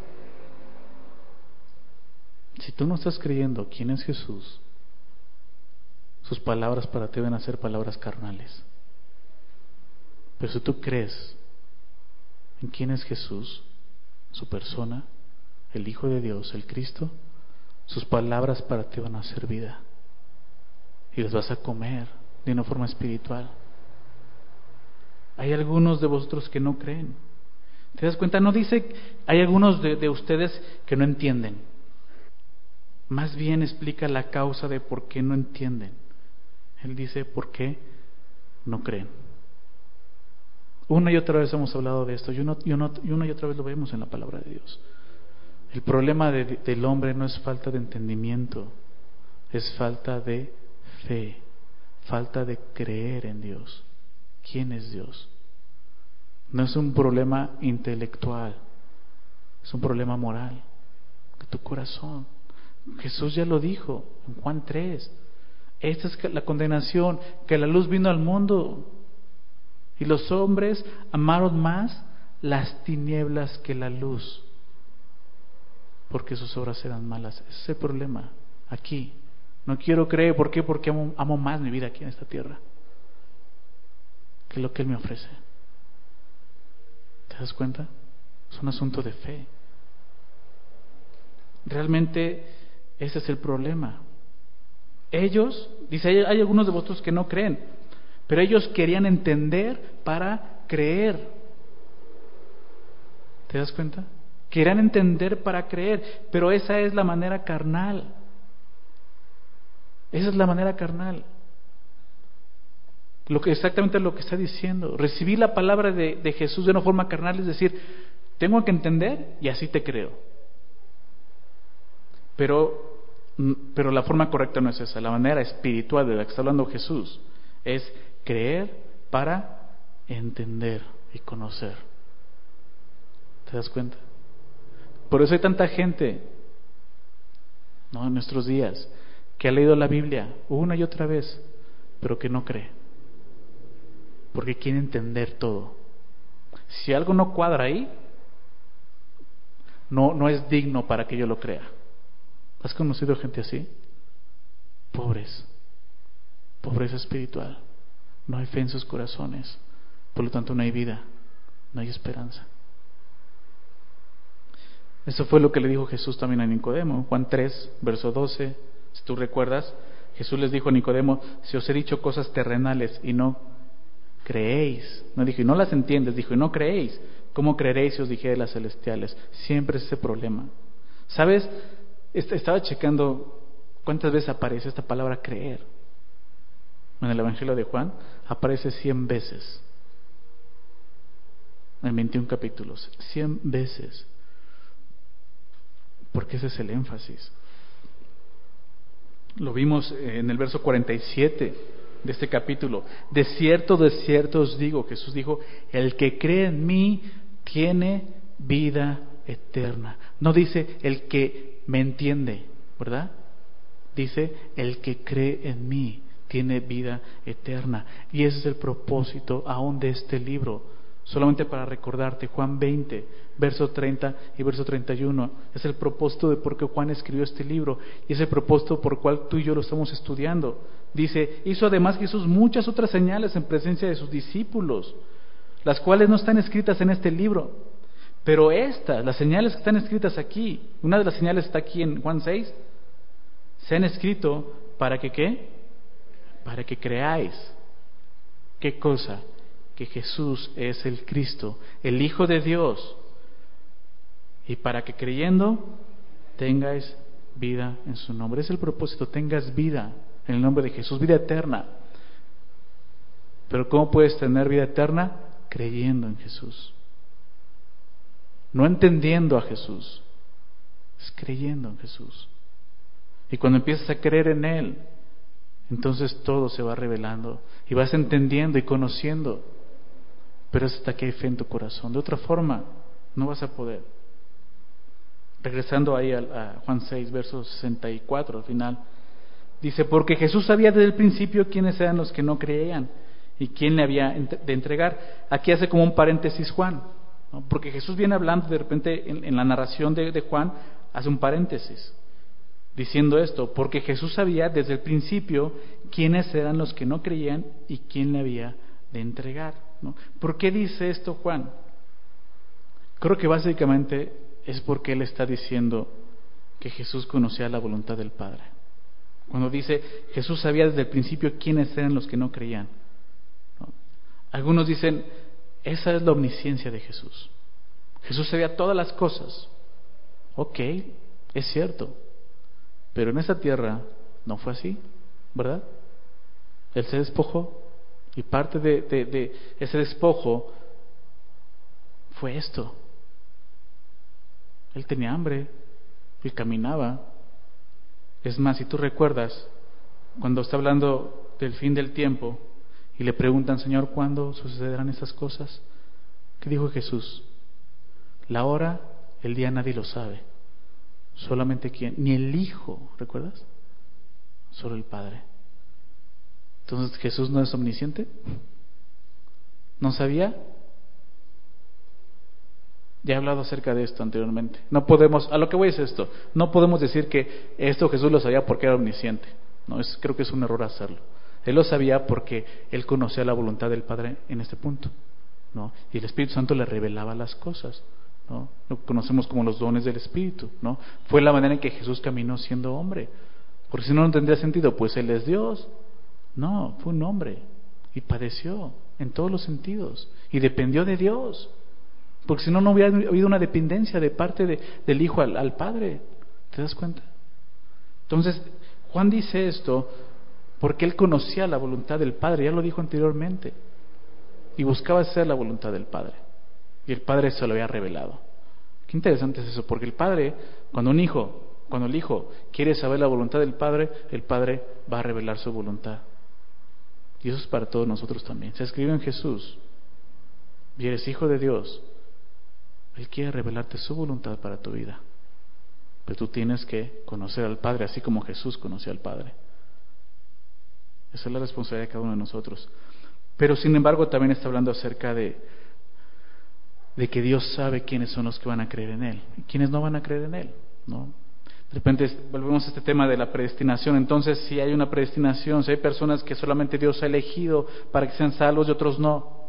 Si tú no estás creyendo quién es Jesús, sus palabras para ti van a ser palabras carnales. Pero si tú crees en quién es Jesús, su persona, el Hijo de Dios, el Cristo, sus palabras para ti van a ser vida. Y las vas a comer de una forma espiritual. Hay algunos de vosotros que no creen. ¿Te das cuenta? No dice, hay algunos de ustedes que no entienden. Más bien explica la causa de por qué no entienden. Él dice, ¿por qué no creen? Una y otra vez hemos hablado de esto, y una y otra vez lo vemos en la palabra de Dios. El problema del hombre no es falta de entendimiento, es falta de fe, falta de creer en Dios. ¿Quién es Dios? No es un problema intelectual, es un problema moral de tu corazón. Jesús ya lo dijo en Juan 3. Esta es la condenación, que la luz vino al mundo y los hombres amaron más las tinieblas que la luz, porque sus obras eran malas. Ese es el problema aquí. No quiero creer. ¿Por qué? Porque amo más mi vida aquí en esta tierra que lo que Él me ofrece. ¿Te das cuenta? Es un asunto de fe. Realmente ese es el problema. Ellos, dice, hay algunos de vosotros que no creen, pero ellos querían entender para creer. ¿Te das cuenta? Querían entender para creer, pero esa es la manera carnal. Esa es la manera carnal. Exactamente lo que está diciendo. Recibí la palabra de Jesús de una forma carnal, es decir, tengo que entender y así te creo. Pero la forma correcta no es esa. La manera espiritual de la que está hablando Jesús es creer para entender y conocer. ¿Te das cuenta? Por eso hay tanta gente, ¿no?, en nuestros días que ha leído la Biblia una y otra vez, pero que no cree, porque quiere entender todo. Si algo no cuadra ahí, no es digno para que yo lo crea. ¿Has conocido gente así? Pobres, pobreza espiritual, no hay fe en sus corazones, por lo tanto no hay vida, no hay esperanza. Eso fue lo que le dijo Jesús también a Nicodemo, Juan 3, verso 12. Si tú recuerdas, Jesús les dijo a Nicodemo: si os he dicho cosas terrenales y no creéis, no dijo y no las entiendes, dijo y no creéis, ¿cómo creeréis si os dijere las celestiales? Siempre es ese problema. ¿Sabes? Estaba checando cuántas veces aparece esta palabra creer. En el Evangelio de Juan aparece 100 veces, en 21 capítulos, 100 veces. Porque ese es el énfasis. Lo vimos en el verso 47 de este capítulo. De cierto os digo, Jesús dijo, el que cree en mí tiene vida eterna. No dice el que me entiende, ¿verdad? Dice el que cree en mí tiene vida eterna. Y ese es el propósito aún de este libro. Solamente para recordarte, Juan 20, verso 30 y verso 31, es el propósito de por qué Juan escribió este libro, y es el propósito por el cual tú y yo lo estamos estudiando. Dice, hizo además Jesús muchas otras señales en presencia de sus discípulos, las cuales no están escritas en este libro, pero estas, las señales que están escritas aquí, una de las señales está aquí en Juan 6, se han escrito para que ¿qué? Para que creáis. ¿Qué cosa? Que Jesús es el Cristo, el Hijo de Dios, y para que creyendo tengáis vida en su nombre. Es el propósito, tengas vida en el nombre de Jesús, vida eterna. Pero ¿cómo puedes tener vida eterna? Creyendo en Jesús, no entendiendo a Jesús, es creyendo en Jesús. Y cuando empiezas a creer en Él, entonces todo se va revelando y vas entendiendo y conociendo. Pero es hasta que hay fe en tu corazón. De otra forma, no vas a poder. Regresando ahí a Juan 6, verso 64, al final. Dice, porque Jesús sabía desde el principio quiénes eran los que no creían y quién le había de entregar. Aquí hace como un paréntesis Juan, ¿no? Porque Jesús viene hablando de repente en la narración de Juan, hace un paréntesis, diciendo esto, porque Jesús sabía desde el principio quiénes eran los que no creían y quién le había de entregar, ¿no? ¿Por qué dice esto Juan? Creo que básicamente es porque él está diciendo que Jesús conocía la voluntad del Padre. Cuando dice Jesús sabía desde el principio quiénes eran los que no creían, ¿no? Algunos dicen, esa es la omnisciencia de Jesús. Jesús sabía todas las cosas. Ok, es cierto, pero en esa tierra no fue así, ¿verdad? Él se despojó. Y parte de ese despojo fue esto. Él tenía hambre y caminaba. Es más, si tú recuerdas, cuando está hablando del fin del tiempo y le preguntan, Señor, ¿cuándo sucederán esas cosas? ¿Qué dijo Jesús? La hora, el día nadie lo sabe. Solamente quién, ni el Hijo, ¿recuerdas? Solo el Padre. Entonces, ¿Jesús no es omnisciente? ¿No sabía? Ya he hablado acerca de esto anteriormente. No podemos, a lo que voy es esto, no podemos decir que esto Jesús lo sabía porque era omnisciente. No, creo que es un error hacerlo. Él lo sabía porque Él conocía la voluntad del Padre en este punto, ¿no? Y el Espíritu Santo le revelaba las cosas, ¿no? Lo conocemos como los dones del Espíritu, ¿no? Fue la manera en que Jesús caminó siendo hombre. Porque si no, no tendría sentido, pues Él es Dios. No, fue un hombre y padeció en todos los sentidos y dependió de Dios. Porque si no, no hubiera habido una dependencia de parte del Hijo al Padre. ¿Te das cuenta? Entonces, Juan dice esto porque él conocía la voluntad del Padre, ya lo dijo anteriormente, y buscaba hacer la voluntad del Padre. Y el Padre se lo había revelado. Qué interesante es eso, porque el Padre, cuando el Hijo quiere saber la voluntad del Padre, el Padre va a revelar su voluntad. Y eso es para todos nosotros también. Se escribe en Jesús, y eres hijo de Dios. Él quiere revelarte su voluntad para tu vida. Pero tú tienes que conocer al Padre, así como Jesús conoció al Padre. Esa es la responsabilidad de cada uno de nosotros. Pero sin embargo también está hablando acerca de que Dios sabe quiénes son los que van a creer en Él y quiénes no van a creer en Él, ¿no? De repente volvemos a este tema de la predestinación. Entonces, si hay una predestinación, si hay personas que solamente Dios ha elegido para que sean salvos y otros no.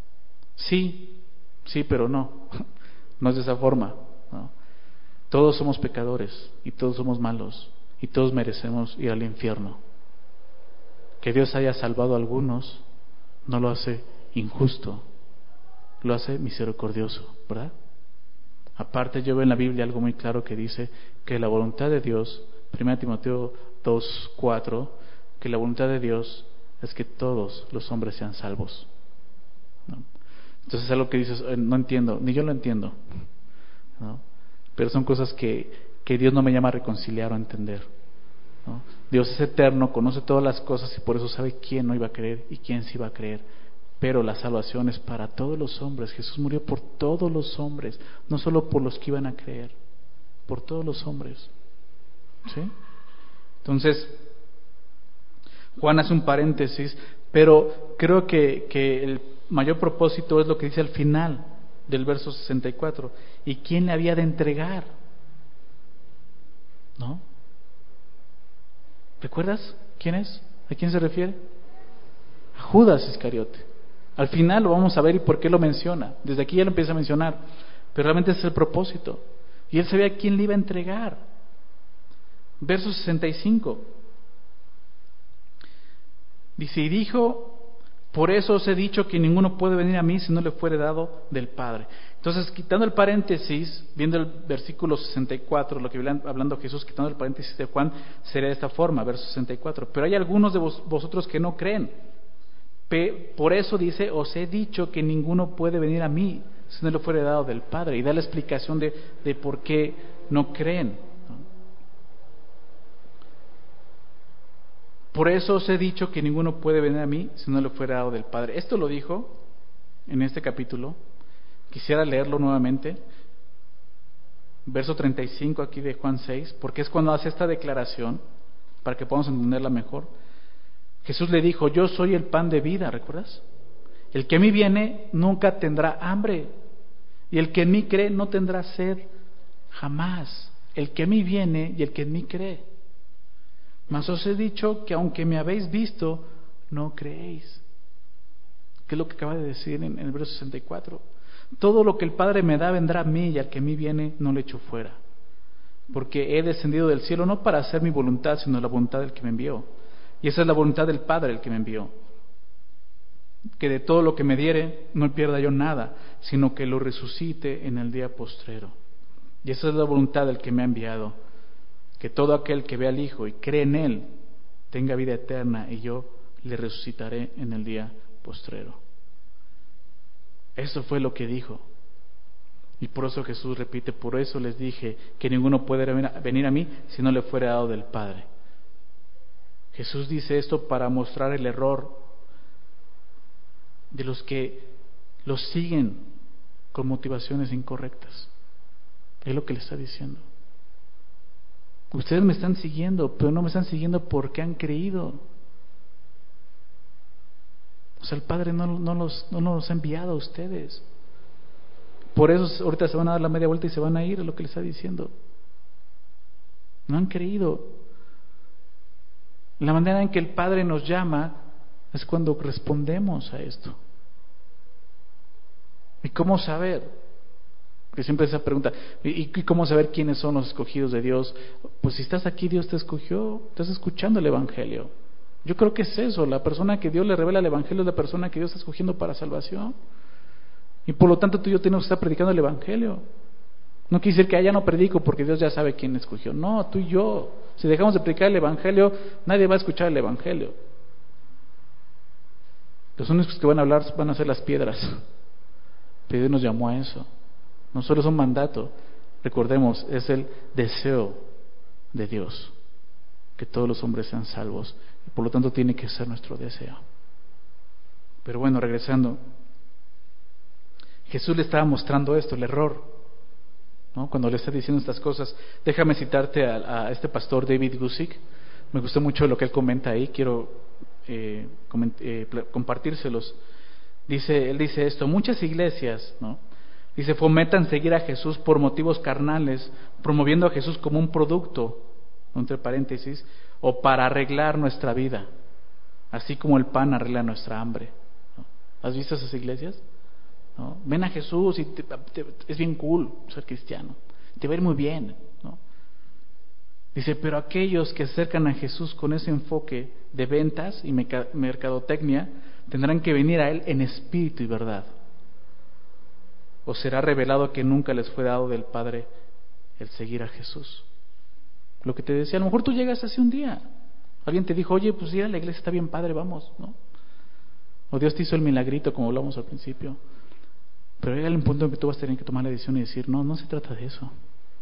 Sí, pero no. No es de esa forma, ¿no? Todos somos pecadores y todos somos malos y todos merecemos ir al infierno. Que Dios haya salvado a algunos no lo hace injusto, lo hace misericordioso, ¿verdad? Aparte, yo veo en la Biblia algo muy claro que dice que la voluntad de Dios, 1 Timoteo 2:4, que la voluntad de Dios es que todos los hombres sean salvos, ¿no? Entonces es algo que dices, no entiendo, ni yo lo entiendo, ¿no? Pero son cosas que Dios no me llama a reconciliar o a entender, ¿no? Dios es eterno, conoce todas las cosas y por eso sabe quién no iba a creer y quién sí iba a creer. Pero la salvación es para todos los hombres. Jesús murió por todos los hombres, no solo por los que iban a creer, por todos los hombres, ¿sí? Entonces, Juan hace un paréntesis, pero creo que el mayor propósito es lo que dice al final del verso 64. ¿Y quién le había de entregar? ¿No? ¿Recuerdas quién es? ¿A quién se refiere? A Judas Iscariote. Al final lo vamos a ver y por qué lo menciona. Desde aquí ya lo empieza a mencionar. Pero realmente ese es el propósito. Y él sabía a quién le iba a entregar. Verso 65. Dice, y dijo, por eso os he dicho que ninguno puede venir a mí si no le fuere dado del Padre. Entonces, quitando el paréntesis, viendo el versículo 64, lo que hablando Jesús, quitando el paréntesis de Juan, sería de esta forma, verso 64. Pero hay algunos de vosotros que no creen. Por eso dice, os he dicho que ninguno puede venir a mí si no le fuere dado del Padre. Y da la explicación de por qué no creen, ¿no? Por eso os he dicho que ninguno puede venir a mí si no le fuera dado del Padre. Esto lo dijo en este capítulo. Quisiera leerlo nuevamente. Verso 35 aquí de Juan 6, porque es cuando hace esta declaración, para que podamos entenderla mejor. Jesús le dijo, yo soy el pan de vida, ¿recuerdas? El que a mí viene nunca tendrá hambre, y el que en mí cree no tendrá sed jamás. El que a mí viene y el que en mí cree. Mas os he dicho que aunque me habéis visto, no creéis. ¿Qué es lo que acaba de decir en el verso 64? Todo lo que el Padre me da vendrá a mí, y al que a mí viene no le echo fuera. Porque he descendido del cielo no para hacer mi voluntad, sino la voluntad del que me envió. Y esa es la voluntad del Padre, el que me envió. Que de todo lo que me diere no pierda yo nada, sino que lo resucite en el día postrero. Y esa es la voluntad del que me ha enviado. Que todo aquel que ve al Hijo y cree en Él tenga vida eterna, y yo le resucitaré en el día postrero. Eso fue lo que dijo. Y por eso Jesús repite, por eso les dije que ninguno puede venir a mí si no le fuera dado del Padre. Jesús dice esto para mostrar el error de los que los siguen con motivaciones incorrectas. Es lo que le está diciendo. Ustedes me están siguiendo, pero no me están siguiendo porque han creído. O sea, el Padre no los ha enviado a ustedes. Por eso ahorita se van a dar la media vuelta y se van a ir, es lo que le está diciendo. No han creído. La manera en que el Padre nos llama es cuando respondemos a esto. ¿Y cómo saber? Que siempre esa pregunta, ¿y cómo saber quiénes son los escogidos de Dios? Pues si estás aquí, Dios te escogió, estás escuchando el Evangelio. Yo creo que es eso, la persona que Dios le revela el Evangelio es la persona que Dios está escogiendo para salvación. Y por lo tanto tú y yo tenemos que estar predicando el Evangelio. No quiere decir que ya no predico porque Dios ya sabe quién escogió. No, tú y yo. Si dejamos de predicar el Evangelio, nadie va a escuchar el Evangelio. Los únicos que van a hablar van a ser las piedras. Pero Dios nos llamó a eso. No solo es un mandato, recordemos, es el deseo de Dios, que todos los hombres sean salvos. Y por lo tanto tiene que ser nuestro deseo. Pero bueno, regresando. Jesús le estaba mostrando esto, el error, ¿no? Cuando le está diciendo estas cosas. Déjame citarte a este pastor David Guzik. Me gustó mucho lo que él comenta ahí, quiero compartírselos. Él dice esto: muchas iglesias, ¿no?, dice, fomentan seguir a Jesús por motivos carnales, promoviendo a Jesús como un producto, entre paréntesis, o para arreglar nuestra vida, así como el pan arregla nuestra hambre, ¿no? ¿Has visto esas iglesias? ¿No? Ven a Jesús y es bien cool ser cristiano, te va a ir muy bien, ¿no? Dice, pero aquellos que se acercan a Jesús con ese enfoque de ventas y mercadotecnia tendrán que venir a Él en espíritu y verdad, o será revelado que nunca les fue dado del Padre el seguir a Jesús. Lo que te decía, a lo mejor tú llegas hace un día, alguien te dijo, oye, pues ir a la iglesia está bien padre, vamos, ¿no? O Dios te hizo el milagrito, como hablamos al principio. Pero llega el punto en que tú vas a tener que tomar la decisión y decir, no se trata de eso.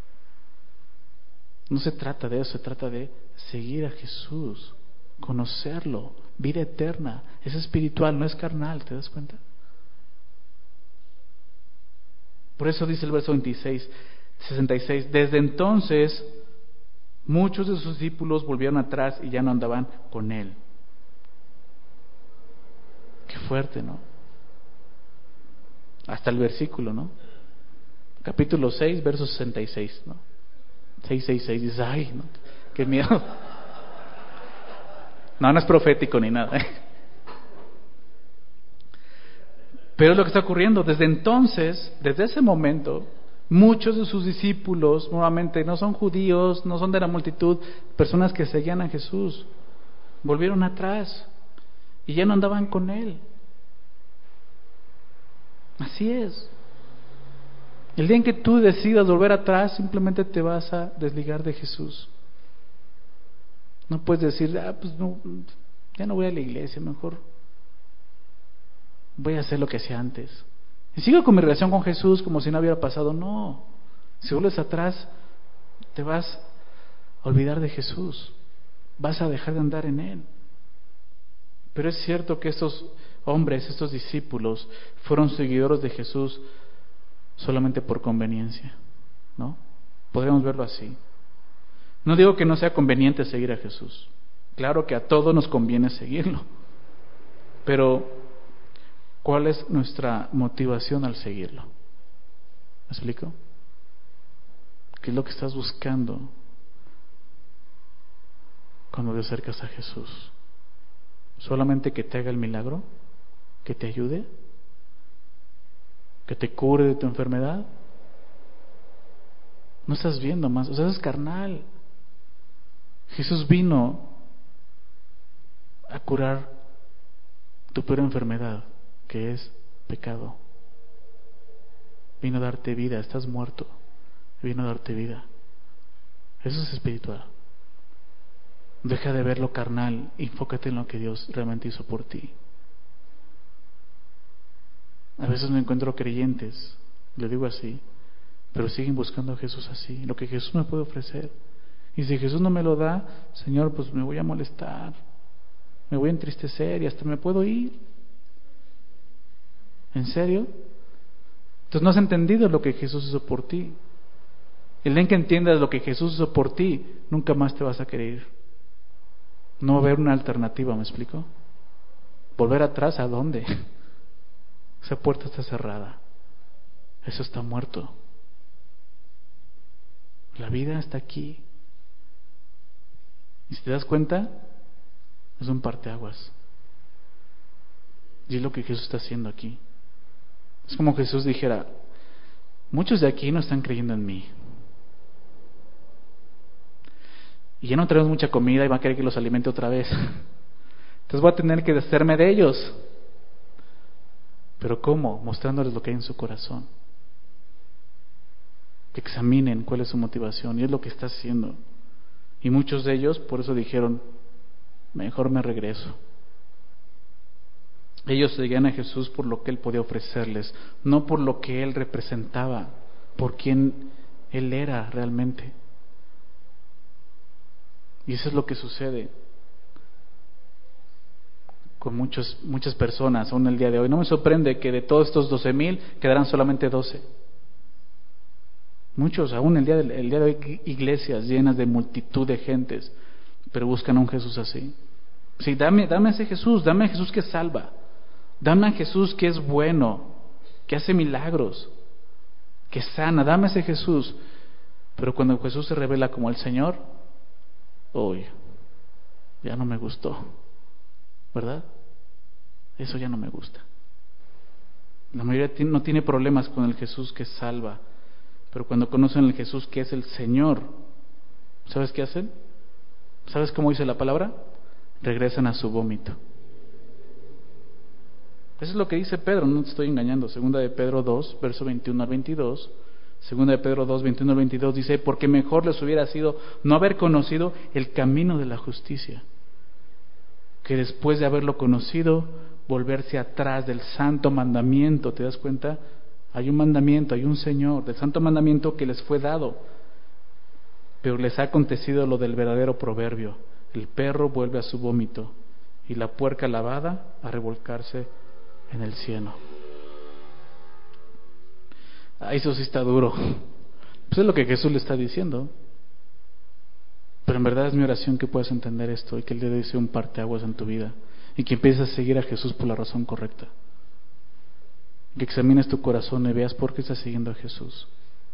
No se trata de eso, se trata de seguir a Jesús, conocerlo, vida eterna. Es espiritual, no es carnal, ¿te das cuenta? Por eso dice el verso 66, desde entonces muchos de sus discípulos volvieron atrás y ya no andaban con Él. Qué fuerte, ¿no? Hasta el versículo, ¿no? Capítulo 6, verso 66, ¿no? 666, dices, ay, ¿no? Qué miedo. No es profético ni nada, ¿eh? Pero es lo que está ocurriendo. Desde entonces, desde ese momento, muchos de sus discípulos, nuevamente, no son judíos, no son de la multitud, personas que seguían a Jesús, volvieron atrás y ya no andaban con Él. Así es. El día en que tú decidas volver atrás, simplemente te vas a desligar de Jesús. No puedes decir, pues no, ya no voy a la iglesia, mejor voy a hacer lo que hacía antes. Y sigo con mi relación con Jesús como si no hubiera pasado. No, si vuelves atrás, te vas a olvidar de Jesús, vas a dejar de andar en Él. Pero es cierto que estos hombres, estos discípulos, fueron seguidores de Jesús solamente por conveniencia, ¿no? Podríamos verlo así. No digo que no sea conveniente seguir a Jesús. Claro que a todos nos conviene seguirlo. Pero, ¿cuál es nuestra motivación al seguirlo? ¿Me explico? ¿Qué es lo que estás buscando cuando te acercas a Jesús? ¿Solamente que te haga el milagro? ¿Que te ayude? ¿Que te cure de tu enfermedad? No estás viendo más, o sea, es carnal. Jesús vino a curar tu peor enfermedad, que es pecado. Vino a darte vida, estás muerto. Vino a darte vida. Eso es espiritual. Deja de ver lo carnal, enfócate en lo que Dios realmente hizo por ti. A veces me encuentro creyentes, lo digo así, pero siguen buscando a Jesús así, lo que Jesús me puede ofrecer. Y si Jesús no me lo da, Señor, pues me voy a molestar, me voy a entristecer y hasta me puedo ir. ¿En serio? Entonces no has entendido lo que Jesús hizo por ti. El día en que entiendas lo que Jesús hizo por ti, nunca más te vas a querer ir. No va a haber una alternativa, ¿me explico? ¿Volver atrás a dónde? Esa puerta está cerrada. Eso está muerto. La vida está aquí. Y si te das cuenta, es un parteaguas. Y es lo que Jesús está haciendo aquí. Es como Jesús dijera: muchos de aquí no están creyendo en mí. Y ya no tenemos mucha comida y van a querer que los alimente otra vez. Entonces voy a tener que deshacerme de ellos. ¿Pero cómo? Mostrándoles lo que hay en su corazón. Que examinen cuál es su motivación. Y es lo que está haciendo. Y muchos de ellos por eso dijeron: mejor me regreso. Ellos seguían a Jesús por lo que Él podía ofrecerles, no por lo que Él representaba, por quien Él era realmente. Y eso es lo que sucede con muchas personas aún el día de hoy. No me sorprende que de todos estos 12,000 quedarán solamente 12. Muchos aún el día de hoy, iglesias llenas de multitud de gentes, pero buscan a un Jesús así. Sí, dame ese Jesús, dame a Jesús que salva, dame a Jesús que es bueno, que hace milagros, que sana, dame a ese Jesús. Pero cuando Jesús se revela como el Señor, uy, ya no me gustó, ¿verdad? Eso ya no me gusta. La mayoría no tiene problemas con el Jesús que salva, pero cuando conocen el Jesús que es el Señor, ¿sabes qué hacen? ¿Sabes cómo dice la palabra? Regresan a su vómito. Eso es lo que dice Pedro, no te estoy engañando. Segunda de Pedro 2, verso 21 al 22. Segunda de Pedro 2, 21 al 22 dice: porque mejor les hubiera sido no haber conocido el camino de la justicia, que después de haberlo conocido, volverse atrás del santo mandamiento. ¿Te das cuenta? Hay un mandamiento, hay un Señor, del santo mandamiento que les fue dado. Pero les ha acontecido lo del verdadero proverbio: el perro vuelve a su vómito y la puerca lavada a revolcarse en el cieno. Eso sí está duro. Pues es lo que Jesús le está diciendo. Pero en verdad es mi oración que puedas entender esto y que el día de hoy sea un parteaguas en tu vida y que empieces a seguir a Jesús por la razón correcta. Que examines tu corazón y veas por qué estás siguiendo a Jesús.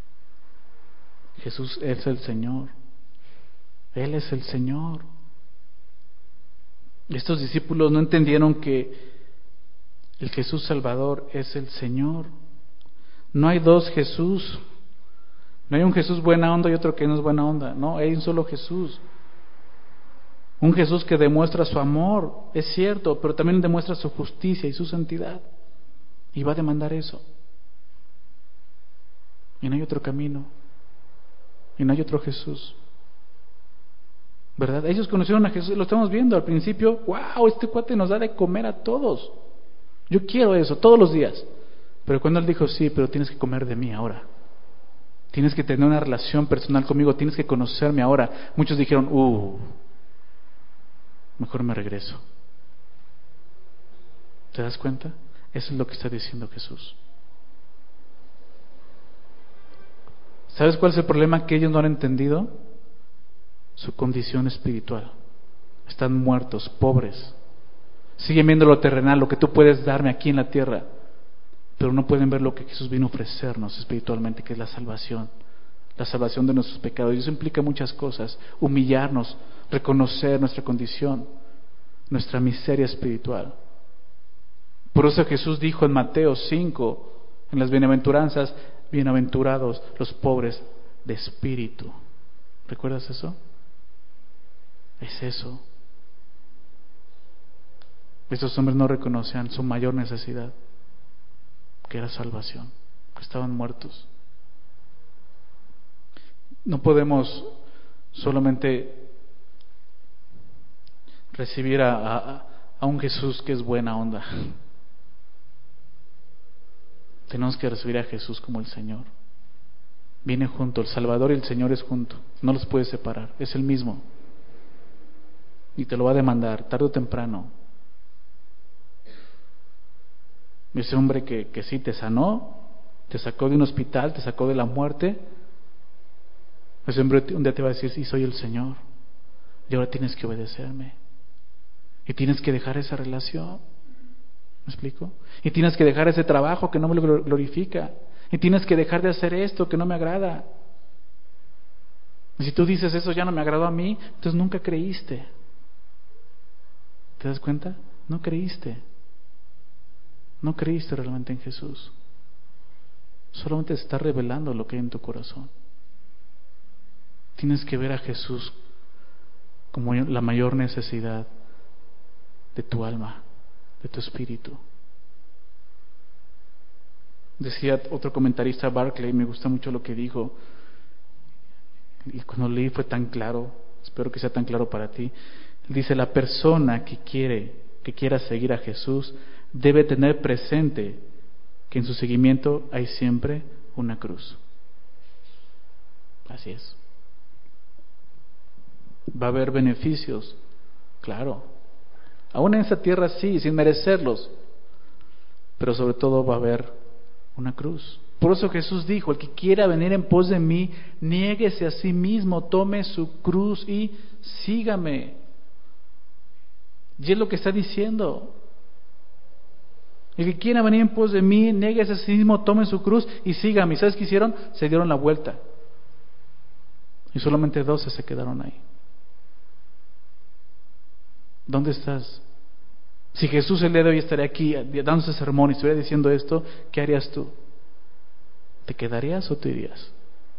Jesús es el Señor. Él es el Señor. Estos discípulos no entendieron que el Jesús Salvador es el Señor. No hay dos Jesús. No hay un Jesús buena onda y otro que no es buena onda. No, hay un solo Jesús. Un Jesús que demuestra su amor, es cierto, pero también demuestra su justicia y su santidad. Y va a demandar eso. Y no hay otro camino. Y no hay otro Jesús. ¿Verdad? Ellos conocieron a Jesús, lo estamos viendo al principio. ¡Wow! Este cuate nos da de comer a todos. Yo quiero eso todos los días. Pero cuando Él dijo: sí, pero tienes que comer de mí ahora. Tienes que tener una relación personal conmigo, tienes que conocerme ahora. Muchos dijeron: mejor me regreso. ¿Te das cuenta? Eso es lo que está diciendo Jesús. ¿Sabes cuál es el problema que ellos no han entendido? Su condición espiritual. Están muertos, pobres. Siguen viendo lo terrenal, lo que tú puedes darme aquí en la tierra, pero no pueden ver lo que Jesús vino a ofrecernos espiritualmente, que es la salvación de nuestros pecados. Y eso implica muchas cosas: humillarnos, reconocer nuestra condición, nuestra miseria espiritual. Por eso Jesús dijo en Mateo 5, en las bienaventuranzas: bienaventurados los pobres de espíritu. ¿Recuerdas eso? Es eso. Estos hombres no reconocían su mayor necesidad, que era salvación, que estaban muertos. No podemos solamente recibir a un Jesús que es buena onda. Tenemos que recibir a Jesús como el Señor. Viene junto, el Salvador y el Señor es junto, no los puedes separar, es el mismo. Y te lo va a demandar tarde o temprano. Ese hombre que sí te sanó, te sacó de un hospital, te sacó de la muerte. Ese hombre un día te va a decir, sí, soy el Señor, y ahora tienes que obedecerme, y tienes que dejar esa relación. ¿Me explico? Y tienes que dejar ese trabajo que no me lo glorifica, y tienes que dejar de hacer esto que no me agrada. Y si tú dices, eso ya no me agradó a mí, entonces nunca creíste. ¿Te das cuenta? No creíste. No creíste realmente en Jesús. Solamente se está revelando lo que hay en tu corazón. Tienes que ver a Jesús como la mayor necesidad de tu alma, de tu espíritu. Decía otro comentarista, Barclay, me gusta mucho lo que dijo, y cuando leí fue tan claro, espero que sea tan claro para ti. Él dice, la persona que quiera seguir a Jesús debe tener presente que en su seguimiento hay siempre una cruz. Así es. Va a haber beneficios, claro. Aún en esa tierra sí, sin merecerlos, pero sobre todo va a haber una cruz. Por eso Jesús dijo, el que quiera venir en pos de mí, niéguese a sí mismo, tome su cruz y sígame. Y es lo que está diciendo. El que quiera venir en pos de mí, niéguese a sí mismo, tome su cruz y sígame. ¿Y sabes qué hicieron? Se dieron la vuelta. Y solamente 12 se quedaron ahí. ¿Dónde estás? Si Jesús el día de hoy estaría aquí dándose sermón y estuviera diciendo esto, ¿qué harías tú? ¿Te quedarías o te irías?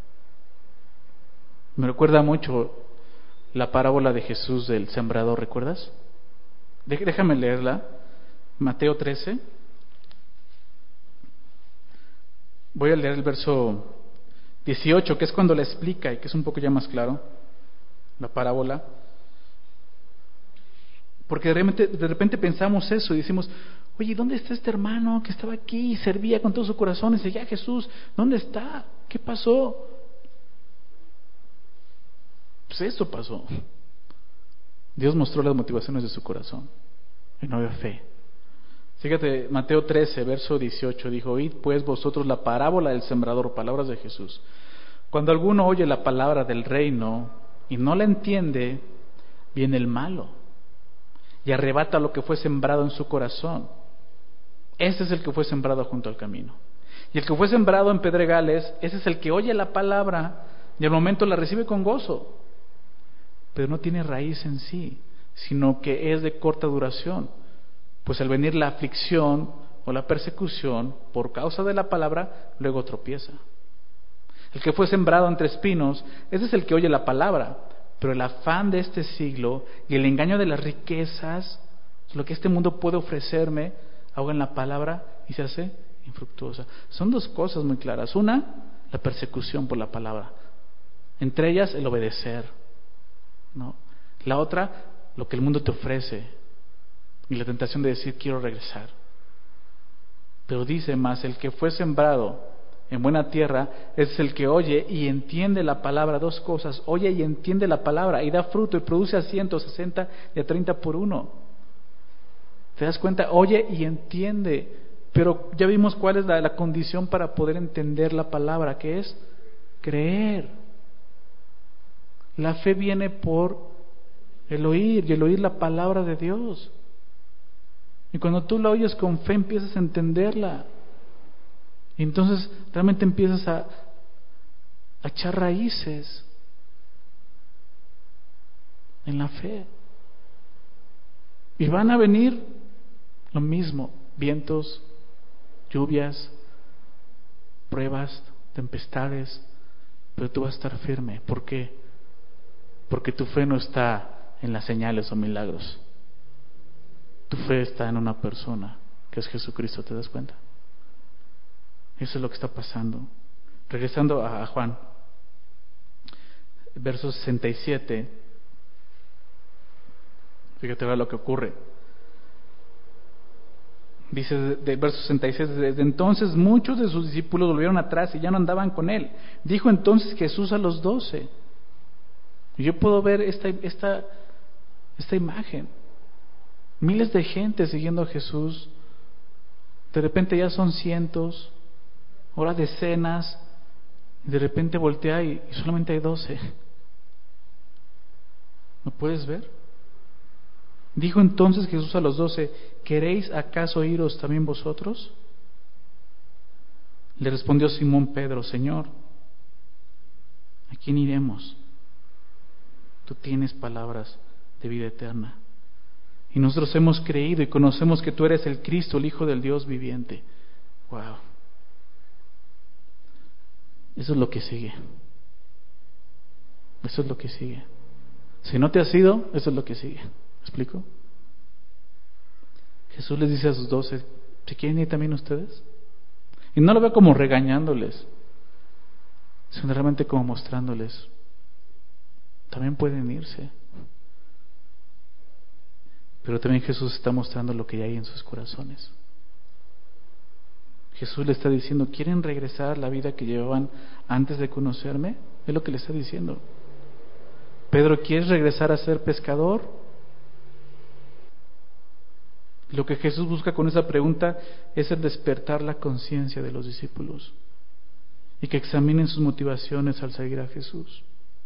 Me recuerda mucho la parábola de Jesús del sembrador, ¿recuerdas? Déjame leerla. Mateo 13. Voy a leer el verso 18, que es cuando la explica y que es un poco ya más claro, la parábola. Porque de repente pensamos eso y decimos, oye, ¿dónde está este hermano que estaba aquí y servía con todo su corazón y seguía a Jesús? ¿Dónde está? ¿Qué pasó? Pues esto pasó. Dios mostró las motivaciones de su corazón y no había fe. Fíjate, Mateo 13, verso 18, dijo, oíd pues vosotros la parábola del sembrador, palabras de Jesús. Cuando alguno oye la palabra del reino y no la entiende, viene el malo y arrebata lo que fue sembrado en su corazón. Ese es el que fue sembrado junto al camino. Y el que fue sembrado en pedregales, ese es el que oye la palabra y al momento la recibe con gozo, pero no tiene raíz en sí, sino que es de corta duración. Pues al venir la aflicción o la persecución por causa de la palabra, luego tropieza. El que fue sembrado entre espinos, ese es el que oye la palabra, pero el afán de este siglo y el engaño de las riquezas, lo que este mundo puede ofrecerme, ahoga en la palabra y se hace infructuosa. Son dos cosas muy claras. Una, la persecución por la palabra. Entre ellas, el obedecer, ¿no? La otra, lo que el mundo te ofrece y la tentación de decir, quiero regresar. Pero dice más, el que fue sembrado en buena tierra es el que oye y entiende la palabra. Dos cosas, oye y entiende la palabra y da fruto y produce a 100, 60 y a 30 por uno. ¿Te das cuenta? Oye y entiende. Pero ya vimos cuál es la condición para poder entender la palabra, que es creer. La fe viene por el oír y el oír la palabra de Dios. Y cuando tú la oyes con fe empiezas a entenderla. Y entonces realmente empiezas a echar raíces en la fe. Y van a venir lo mismo, vientos, lluvias, pruebas, tempestades, pero tú vas a estar firme. ¿Por qué? Porque tu fe no está en las señales o milagros. Tu fe está en una persona, que es Jesucristo, ¿te das cuenta? Eso es lo que está pasando. Regresando a Juan, verso 67, fíjate ahora lo que ocurre. Dice de verso 66, desde entonces muchos de sus discípulos volvieron atrás y ya no andaban con él. Dijo entonces Jesús a los 12. Y yo puedo ver esta imagen. Miles de gente siguiendo a Jesús. De repente ya son cientos, ahora decenas, y de repente voltea y solamente hay 12. ¿No puedes ver? Dijo entonces Jesús a los 12: ¿queréis acaso iros también vosotros? Le respondió Simón Pedro: Señor, ¿a quién iremos? Tú tienes palabras de vida eterna. Y nosotros hemos creído y conocemos que tú eres el Cristo, el Hijo del Dios viviente. Wow. Eso es lo que sigue. Eso es lo que sigue. Si no te has ido, eso es lo que sigue. ¿Me explico? Jesús les dice a sus 12: ¿se quieren ir también ustedes? Y no lo veo como regañándoles, sino realmente como mostrándoles: también pueden irse. Pero también Jesús está mostrando lo que hay en sus corazones. Jesús le está diciendo: ¿quieren regresar a la vida que llevaban antes de conocerme? Es lo que le está diciendo. Pedro, ¿quieres regresar a ser pescador? Lo que Jesús busca con esa pregunta es el despertar la conciencia de los discípulos y que examinen sus motivaciones al seguir a Jesús.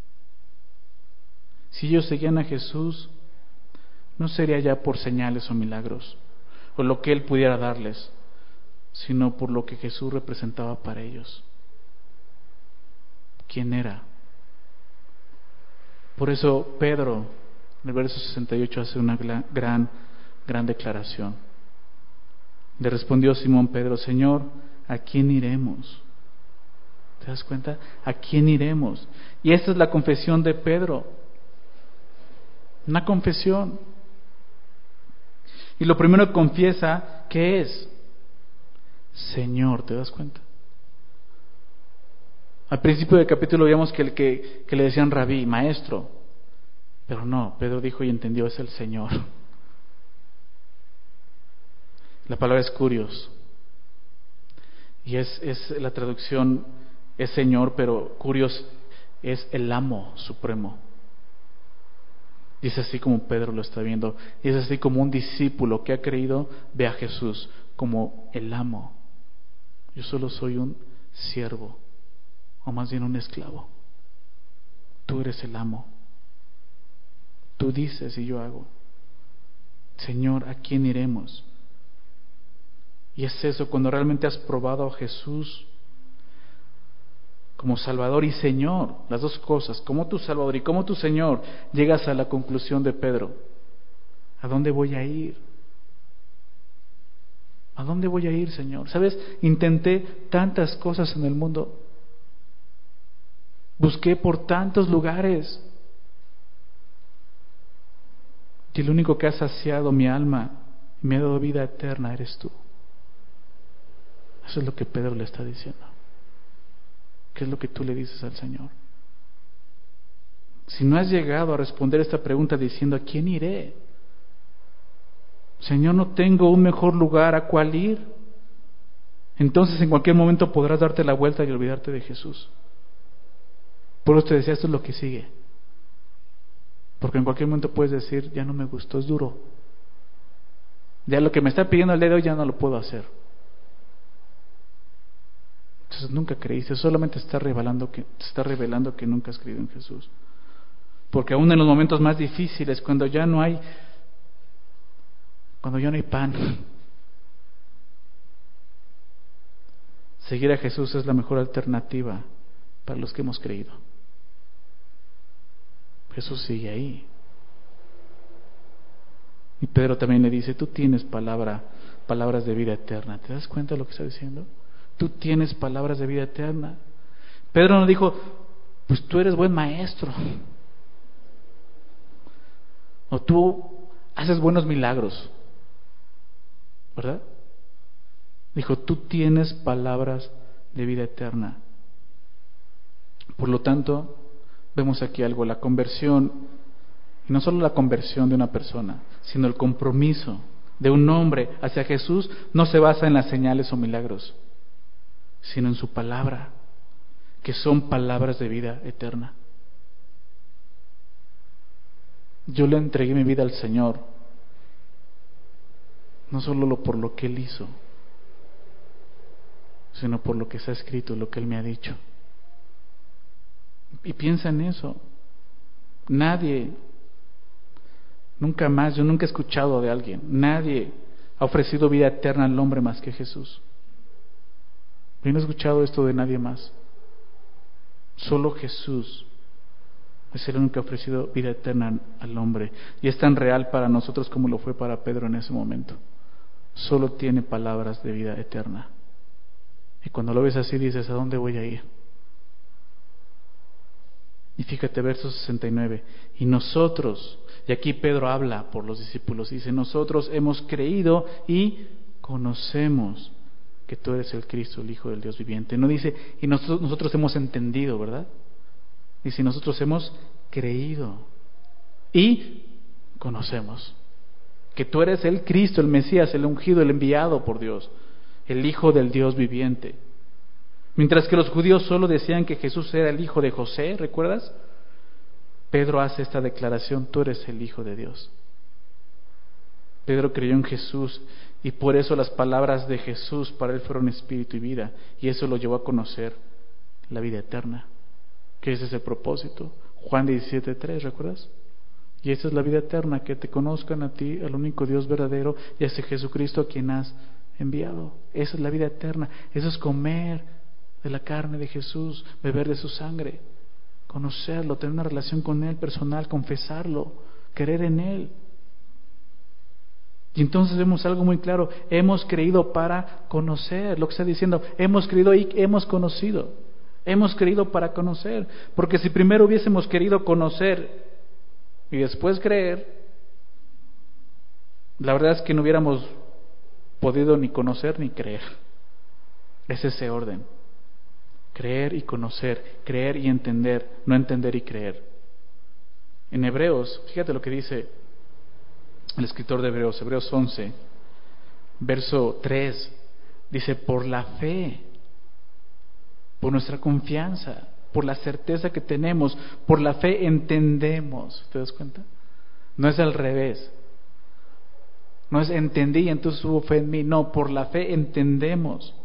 Si ellos seguían a Jesús, no sería ya por señales o milagros o lo que Él pudiera darles, sino por lo que Jesús representaba para ellos. ¿Quién era? Por eso Pedro, en el verso 68, hace una gran declaración. Le respondió Simón Pedro: Señor, ¿a quién iremos? ¿Te das cuenta? ¿A quién iremos? Y esta es la confesión de Pedro. Una confesión. Y lo primero que confiesa, ¿qué es? Señor, ¿te das cuenta? Al principio del capítulo veíamos que le decían rabí, maestro. Pero no, Pedro dijo y entendió: es el Señor. La palabra es curios. Y es la traducción es Señor, pero curios es el amo supremo. Y es así como Pedro lo está viendo. Y es así como un discípulo que ha creído ve a Jesús como el amo. Yo solo soy un siervo, o más bien un esclavo. Tú eres el amo. Tú dices y yo hago. Señor, ¿a quién iremos? Y es eso, cuando realmente has probado a Jesús como Salvador y Señor, las dos cosas, como tu Salvador y como tu Señor, llegas a la conclusión de Pedro: ¿a dónde voy a ir? ¿A dónde voy a ir, Señor? ¿Sabes? Intenté tantas cosas en el mundo, busqué por tantos lugares, y el único que ha saciado mi alma y me ha dado vida eterna eres tú. Eso es lo que Pedro le está diciendo. ¿Qué es lo que tú le dices al Señor? Si no has llegado a responder esta pregunta diciendo: ¿a quién iré? Señor, no tengo un mejor lugar a cuál ir. Entonces en cualquier momento podrás darte la vuelta y olvidarte de Jesús. Por eso te decía, esto es lo que sigue. Porque en cualquier momento puedes decir: ya no me gustó, es duro. Ya lo que me está pidiendo el día de hoy ya no lo puedo hacer. Entonces nunca creíste, solamente te está revelando que nunca has creído en Jesús. Porque aún en los momentos más difíciles, cuando ya no hay pan, seguir a Jesús es la mejor alternativa para los que hemos creído. Jesús sigue ahí. Y Pedro también le dice: tú tienes palabras de vida eterna. ¿Te das cuenta de lo que está diciendo? Tú tienes palabras de vida eterna. Pedro no dijo: pues tú eres buen maestro, o tú haces buenos milagros, ¿verdad? Dijo: tú tienes palabras de vida eterna. Por lo tanto, vemos aquí algo: la conversión, y no solo la conversión de una persona, sino el compromiso de un hombre hacia Jesús, no se basa en las señales o milagros, sino en su palabra, que son palabras de vida eterna. Yo le entregué mi vida al Señor, no solo por lo que Él hizo, sino por lo que está escrito, lo que Él me ha dicho. Y piensa en eso. Nadie, nunca más, yo nunca he escuchado de alguien, nadie ha ofrecido vida eterna al hombre más que Jesús. Yo no he escuchado esto de nadie más. Solo Jesús es el único que ha ofrecido vida eterna al hombre. Y es tan real para nosotros como lo fue para Pedro en ese momento. Solo tiene palabras de vida eterna. Y cuando lo ves así dices, ¿a dónde voy a ir? Y fíjate, verso 69. Y nosotros, y aquí Pedro habla por los discípulos, dice, nosotros hemos creído y conocemos que tú eres el Cristo, el Hijo del Dios viviente. No dice, y nosotros hemos entendido, ¿verdad? Dice, nosotros hemos creído y conocemos que tú eres el Cristo, el Mesías, el ungido, el enviado por Dios, el Hijo del Dios viviente. Mientras que los judíos solo decían que Jesús era el hijo de José, ¿recuerdas? Pedro hace esta declaración, tú eres el Hijo de Dios. Pedro creyó en Jesús y por eso las palabras de Jesús para él fueron espíritu y vida, y eso lo llevó a conocer la vida eterna, que ese es el propósito. Juan 17:3, ¿recuerdas? Y esa es la vida eterna, que te conozcan a ti, al único Dios verdadero, y a ese Jesucristo a quien has enviado. Esa es la vida eterna. Eso es comer de la carne de Jesús, beber de su sangre, conocerlo, tener una relación con Él personal, confesarlo, creer en Él. Y entonces vemos algo muy claro, hemos creído para conocer, lo que está diciendo, hemos creído y hemos conocido, hemos creído para conocer, porque si primero hubiésemos querido conocer y después creer, la verdad es que no hubiéramos podido ni conocer ni creer. Es ese orden. Creer y conocer, creer y entender, no entender y creer. En Hebreos, fíjate lo que dice el escritor de Hebreos, Hebreos 11, verso 3, dice, por la fe, por nuestra confianza, por la certeza que tenemos, por la fe entendemos. ¿Te das cuenta? No es al revés. No es entendí y entonces hubo fe en mí. No, por la fe entendemos.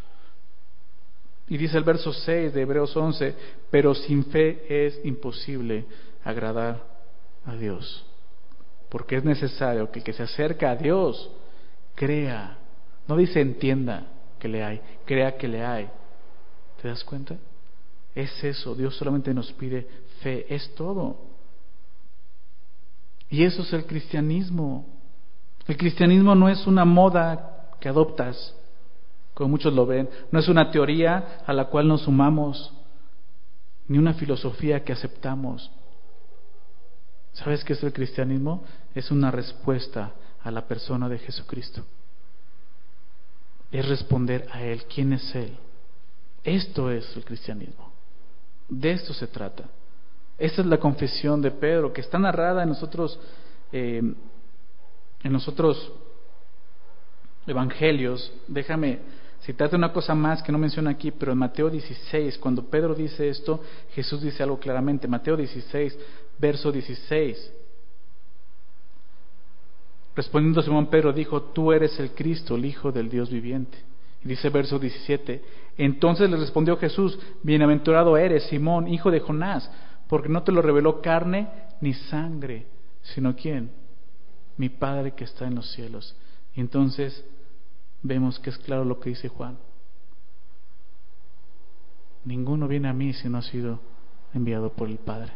Y dice el verso 6 de Hebreos 11, pero sin fe es imposible agradar a Dios. Porque es necesario que el que se acerca a Dios crea. No dice entienda que le hay, crea que le hay. ¿Te das cuenta? Es eso, Dios solamente nos pide fe, es todo. Y eso es el cristianismo. El cristianismo no es una moda que adoptas, como muchos lo ven, no es una teoría a la cual nos sumamos, ni una filosofía que aceptamos. ¿Sabes qué es el cristianismo? Es una respuesta a la persona de Jesucristo. Es responder a Él. ¿Quién es Él? Esto es el cristianismo. De esto se trata. Esta es la confesión de Pedro, que está narrada en nosotros evangelios. Déjame citarte una cosa más que no menciona aquí, pero en Mateo 16, cuando Pedro dice esto, Jesús dice algo claramente. Mateo 16, verso 16. Respondiendo Simón Pedro dijo, tú eres el Cristo, el Hijo del Dios viviente. Y dice verso 17, entonces le respondió Jesús, bienaventurado eres, Simón, hijo de Jonás, porque no te lo reveló carne ni sangre, sino ¿quién? Mi Padre que está en los cielos. Y entonces vemos que es claro lo que dice Juan. Ninguno viene a mí si no ha sido enviado por el Padre.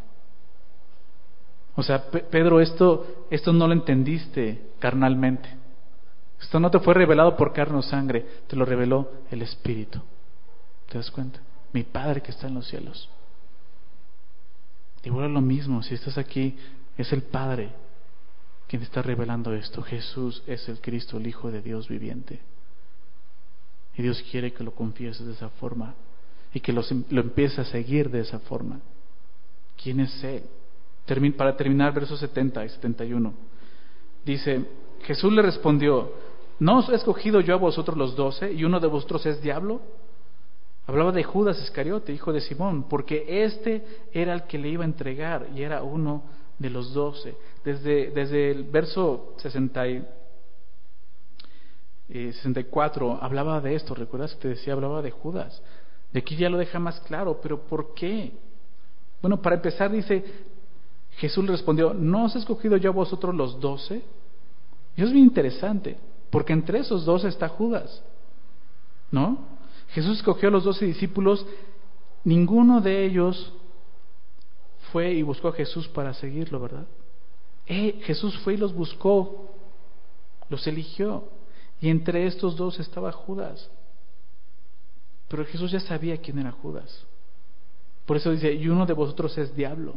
O sea, Pedro, esto no lo entendiste carnalmente. Esto no te fue revelado por carne o sangre, te lo reveló el Espíritu. ¿Te das cuenta? Mi Padre que está en los cielos. Igual es lo mismo, si estás aquí, es el Padre quien está revelando esto. Jesús es el Cristo, el Hijo de Dios viviente. Y Dios quiere que lo confieses de esa forma y que lo empieces a seguir de esa forma. ¿Quién es Él? Para terminar, versos 70 y 71. Dice, Jesús le respondió, ¿no os he escogido yo a vosotros los 12 y uno de vosotros es diablo? Hablaba de Judas Iscariote, hijo de Simón, porque este era el que le iba a entregar y era uno de los 12. Desde el verso 64 hablaba de esto. ¿Recuerdas que te decía? Hablaba de Judas. De aquí ya lo deja más claro. ¿Pero por qué? Bueno, para empezar dice, Jesús le respondió, ¿no os he escogido yo a vosotros los 12? Y eso es bien interesante, porque entre esos 12 está Judas, ¿no? Jesús escogió a los 12 discípulos, ninguno de ellos fue y buscó a Jesús para seguirlo, ¿verdad? Jesús fue y los buscó, los eligió, y entre estos 12 estaba Judas. Pero Jesús ya sabía quién era Judas. Por eso dice, y uno de vosotros es diablo.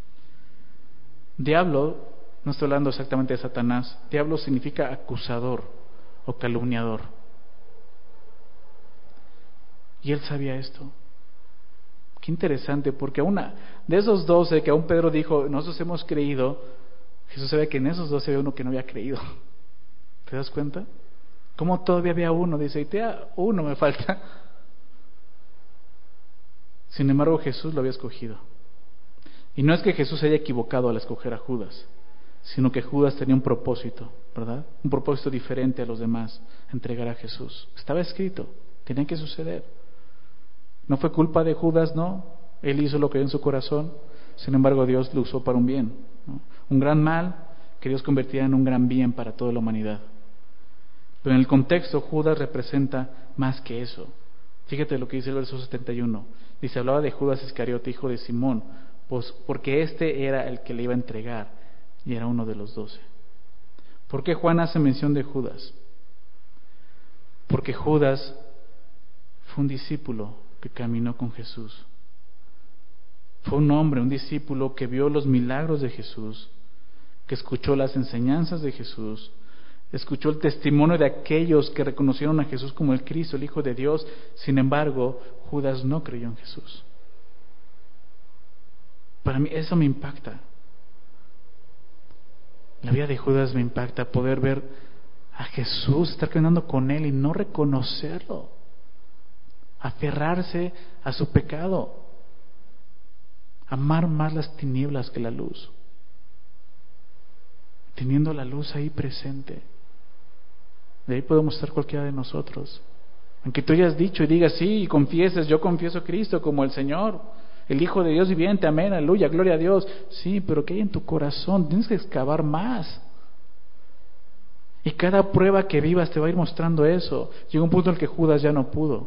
Diablo, no estoy hablando exactamente de Satanás, diablo significa acusador o calumniador. Y él sabía esto. Qué interesante, porque de esos 12 que aún Pedro dijo, nosotros hemos creído, Jesús sabía que en esos 12 había uno que no había creído. ¿Te das cuenta? ¿Cómo todavía había uno? Dice, y uno me falta. Sin embargo, Jesús lo había escogido. Y no es que Jesús se haya equivocado al escoger a Judas, sino que Judas tenía un propósito, ¿verdad? Un propósito diferente a los demás, entregar a Jesús. Estaba escrito, tenía que suceder. No fue culpa de Judas, no. Él hizo lo que en su corazón. Sin embargo, Dios lo usó para un bien, ¿no? Un gran mal que Dios convertirá en un gran bien para toda la humanidad. Pero en el contexto, Judas representa más que eso. Fíjate lo que dice el verso 71. Dice, hablaba de Judas Iscariote, hijo de Simón, pues porque este era el que le iba a entregar y era uno de los 12. ¿Por qué Juan hace mención de Judas? Porque Judas fue un discípulo que caminó con Jesús. Fue un hombre, un discípulo que vio los milagros de Jesús, que escuchó las enseñanzas de Jesús, escuchó el testimonio de aquellos que reconocieron a Jesús como el Cristo, el Hijo de Dios. Sin embargo, Judas no creyó en Jesús. Para mí eso me impacta. La vida de Judas me impacta, poder ver a Jesús, estar caminando con Él y no reconocerlo, aferrarse a su pecado, amar más las tinieblas que la luz, teniendo la luz ahí presente. De ahí podemos estar cualquiera de nosotros. Aunque tú hayas dicho y digas sí y confieses, yo confieso a Cristo como el Señor, el Hijo de Dios viviente, amén, aleluya, gloria a Dios. Sí, pero ¿qué hay en tu corazón? Tienes que excavar más. Y cada prueba que vivas te va a ir mostrando eso. Llegó un punto en el que Judas ya no pudo.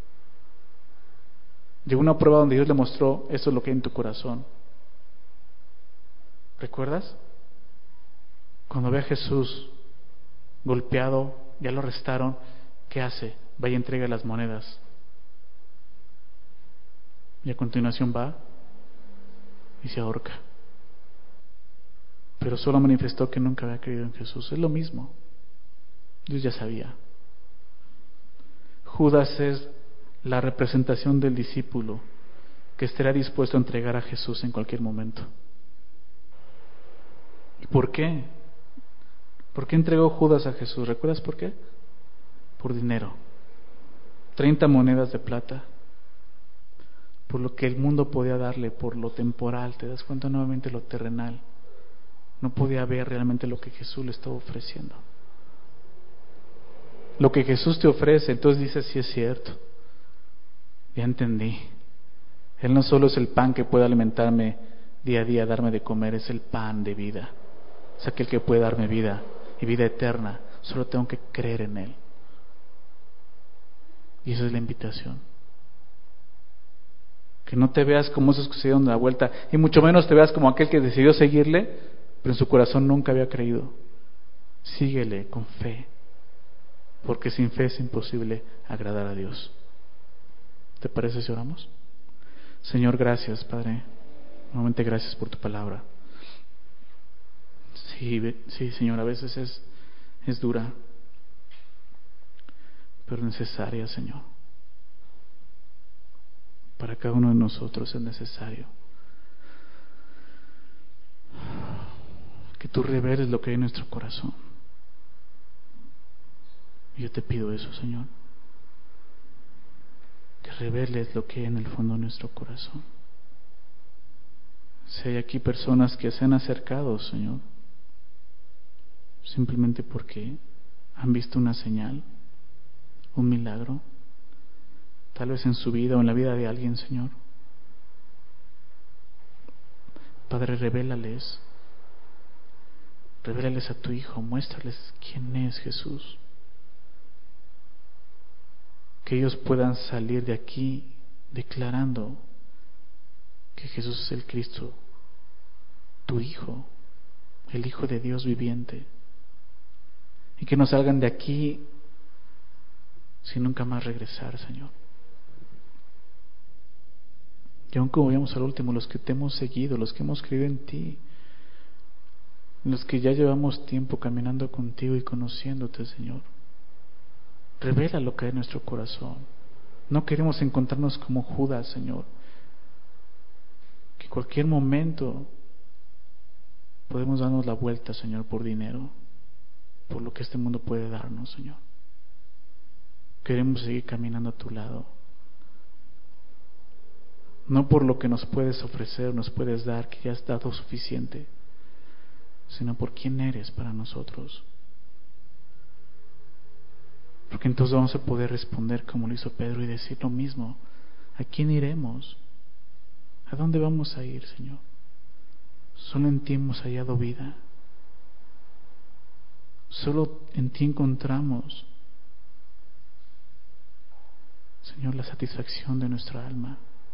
Llegó una prueba donde Dios le mostró, eso es lo que hay en tu corazón. ¿Recuerdas? Cuando ve a Jesús golpeado, ya lo arrestaron, ¿qué hace? Va y entrega las monedas. Y a continuación va y se ahorca. Pero solo manifestó que nunca había creído en Jesús. Es lo mismo. Dios ya sabía. Judas es la representación del discípulo que estará dispuesto a entregar a Jesús en cualquier momento. ¿Y por qué? ¿Por qué entregó Judas a Jesús? ¿Recuerdas por qué? Por dinero. 30 monedas de plata. Por lo que el mundo podía darle, por lo temporal. ¿Te das cuenta? Nuevamente lo terrenal. No podía ver realmente lo que Jesús le estaba ofreciendo. Lo que Jesús te ofrece, entonces dices, sí es cierto. Ya entendí. Él no solo es el pan que puede alimentarme día a día, darme de comer, es el pan de vida. Es aquel que puede darme vida y vida eterna. Solo tengo que creer en Él. Y esa es la invitación. Que no te veas como esos que se dieron la vuelta, y mucho menos te veas como aquel que decidió seguirle, pero en su corazón nunca había creído. Síguele con fe, porque sin fe es imposible agradar a Dios. ¿Te parece si oramos? Señor, gracias, Padre. Nuevamente gracias por tu palabra. Sí, Señor, a veces es dura, pero necesaria, Señor. Para cada uno de nosotros es necesario que tú reveles lo que hay en nuestro corazón. Y yo te pido eso, Señor, que reveles lo que hay en el fondo de nuestro corazón. Si hay aquí personas que se han acercado, Señor, simplemente porque han visto una señal, un milagro, tal vez en su vida o en la vida de alguien, Señor. Padre, revélales a tu Hijo, muéstrales quién es Jesús. Que ellos puedan salir de aquí declarando que Jesús es el Cristo, tu Hijo, el Hijo de Dios viviente. Y que no salgan de aquí sin nunca más regresar, Señor. Y aun como vemos al último, los que te hemos seguido, los que hemos creído en ti, los que ya llevamos tiempo caminando contigo y conociéndote, Señor, revela lo que hay en nuestro corazón. No queremos encontrarnos como Judas, Señor, que en cualquier momento podemos darnos la vuelta, Señor, por dinero, por lo que este mundo puede darnos, Señor. Queremos seguir caminando a tu lado, no por lo que nos puedes ofrecer, nos puedes dar, que ya has dado suficiente, sino por quién eres para nosotros. Porque entonces vamos a poder responder como lo hizo Pedro y decir lo mismo. ¿A quién iremos? ¿A dónde vamos a ir, Señor? Solo en ti hemos hallado vida. Solo en ti encontramos, Señor, la satisfacción de nuestra alma.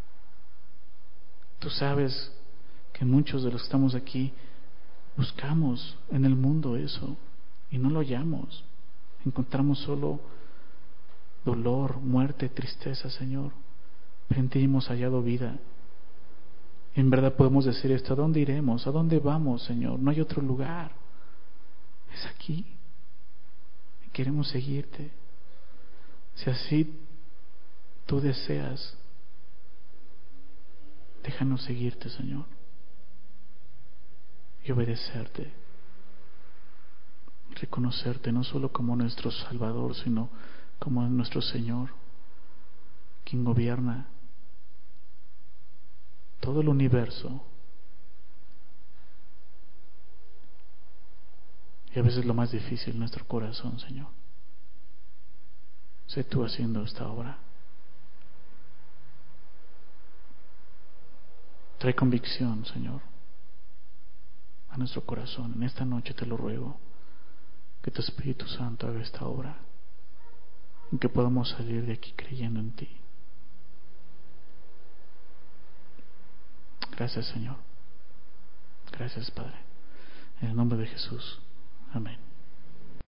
Tú sabes que muchos de los que estamos aquí buscamos en el mundo eso y no lo hallamos. Encontramos solo dolor, muerte, tristeza, Señor. Pero en ti hemos hallado vida. En verdad podemos decir esto: ¿a dónde iremos? ¿A dónde vamos, Señor? No hay otro lugar. Es aquí. Y queremos seguirte. Si así tú deseas, déjanos seguirte, Señor, y obedecerte, reconocerte no solo como nuestro Salvador, sino como nuestro Señor, quien gobierna todo el universo. Y a veces lo más difícil en nuestro corazón, Señor. Sé tú haciendo esta obra. Trae convicción, Señor, a nuestro corazón. En esta noche te lo ruego, que tu Espíritu Santo haga esta obra, y que podamos salir de aquí creyendo en ti. Gracias, Señor. Gracias, Padre. En el nombre de Jesús. Amén.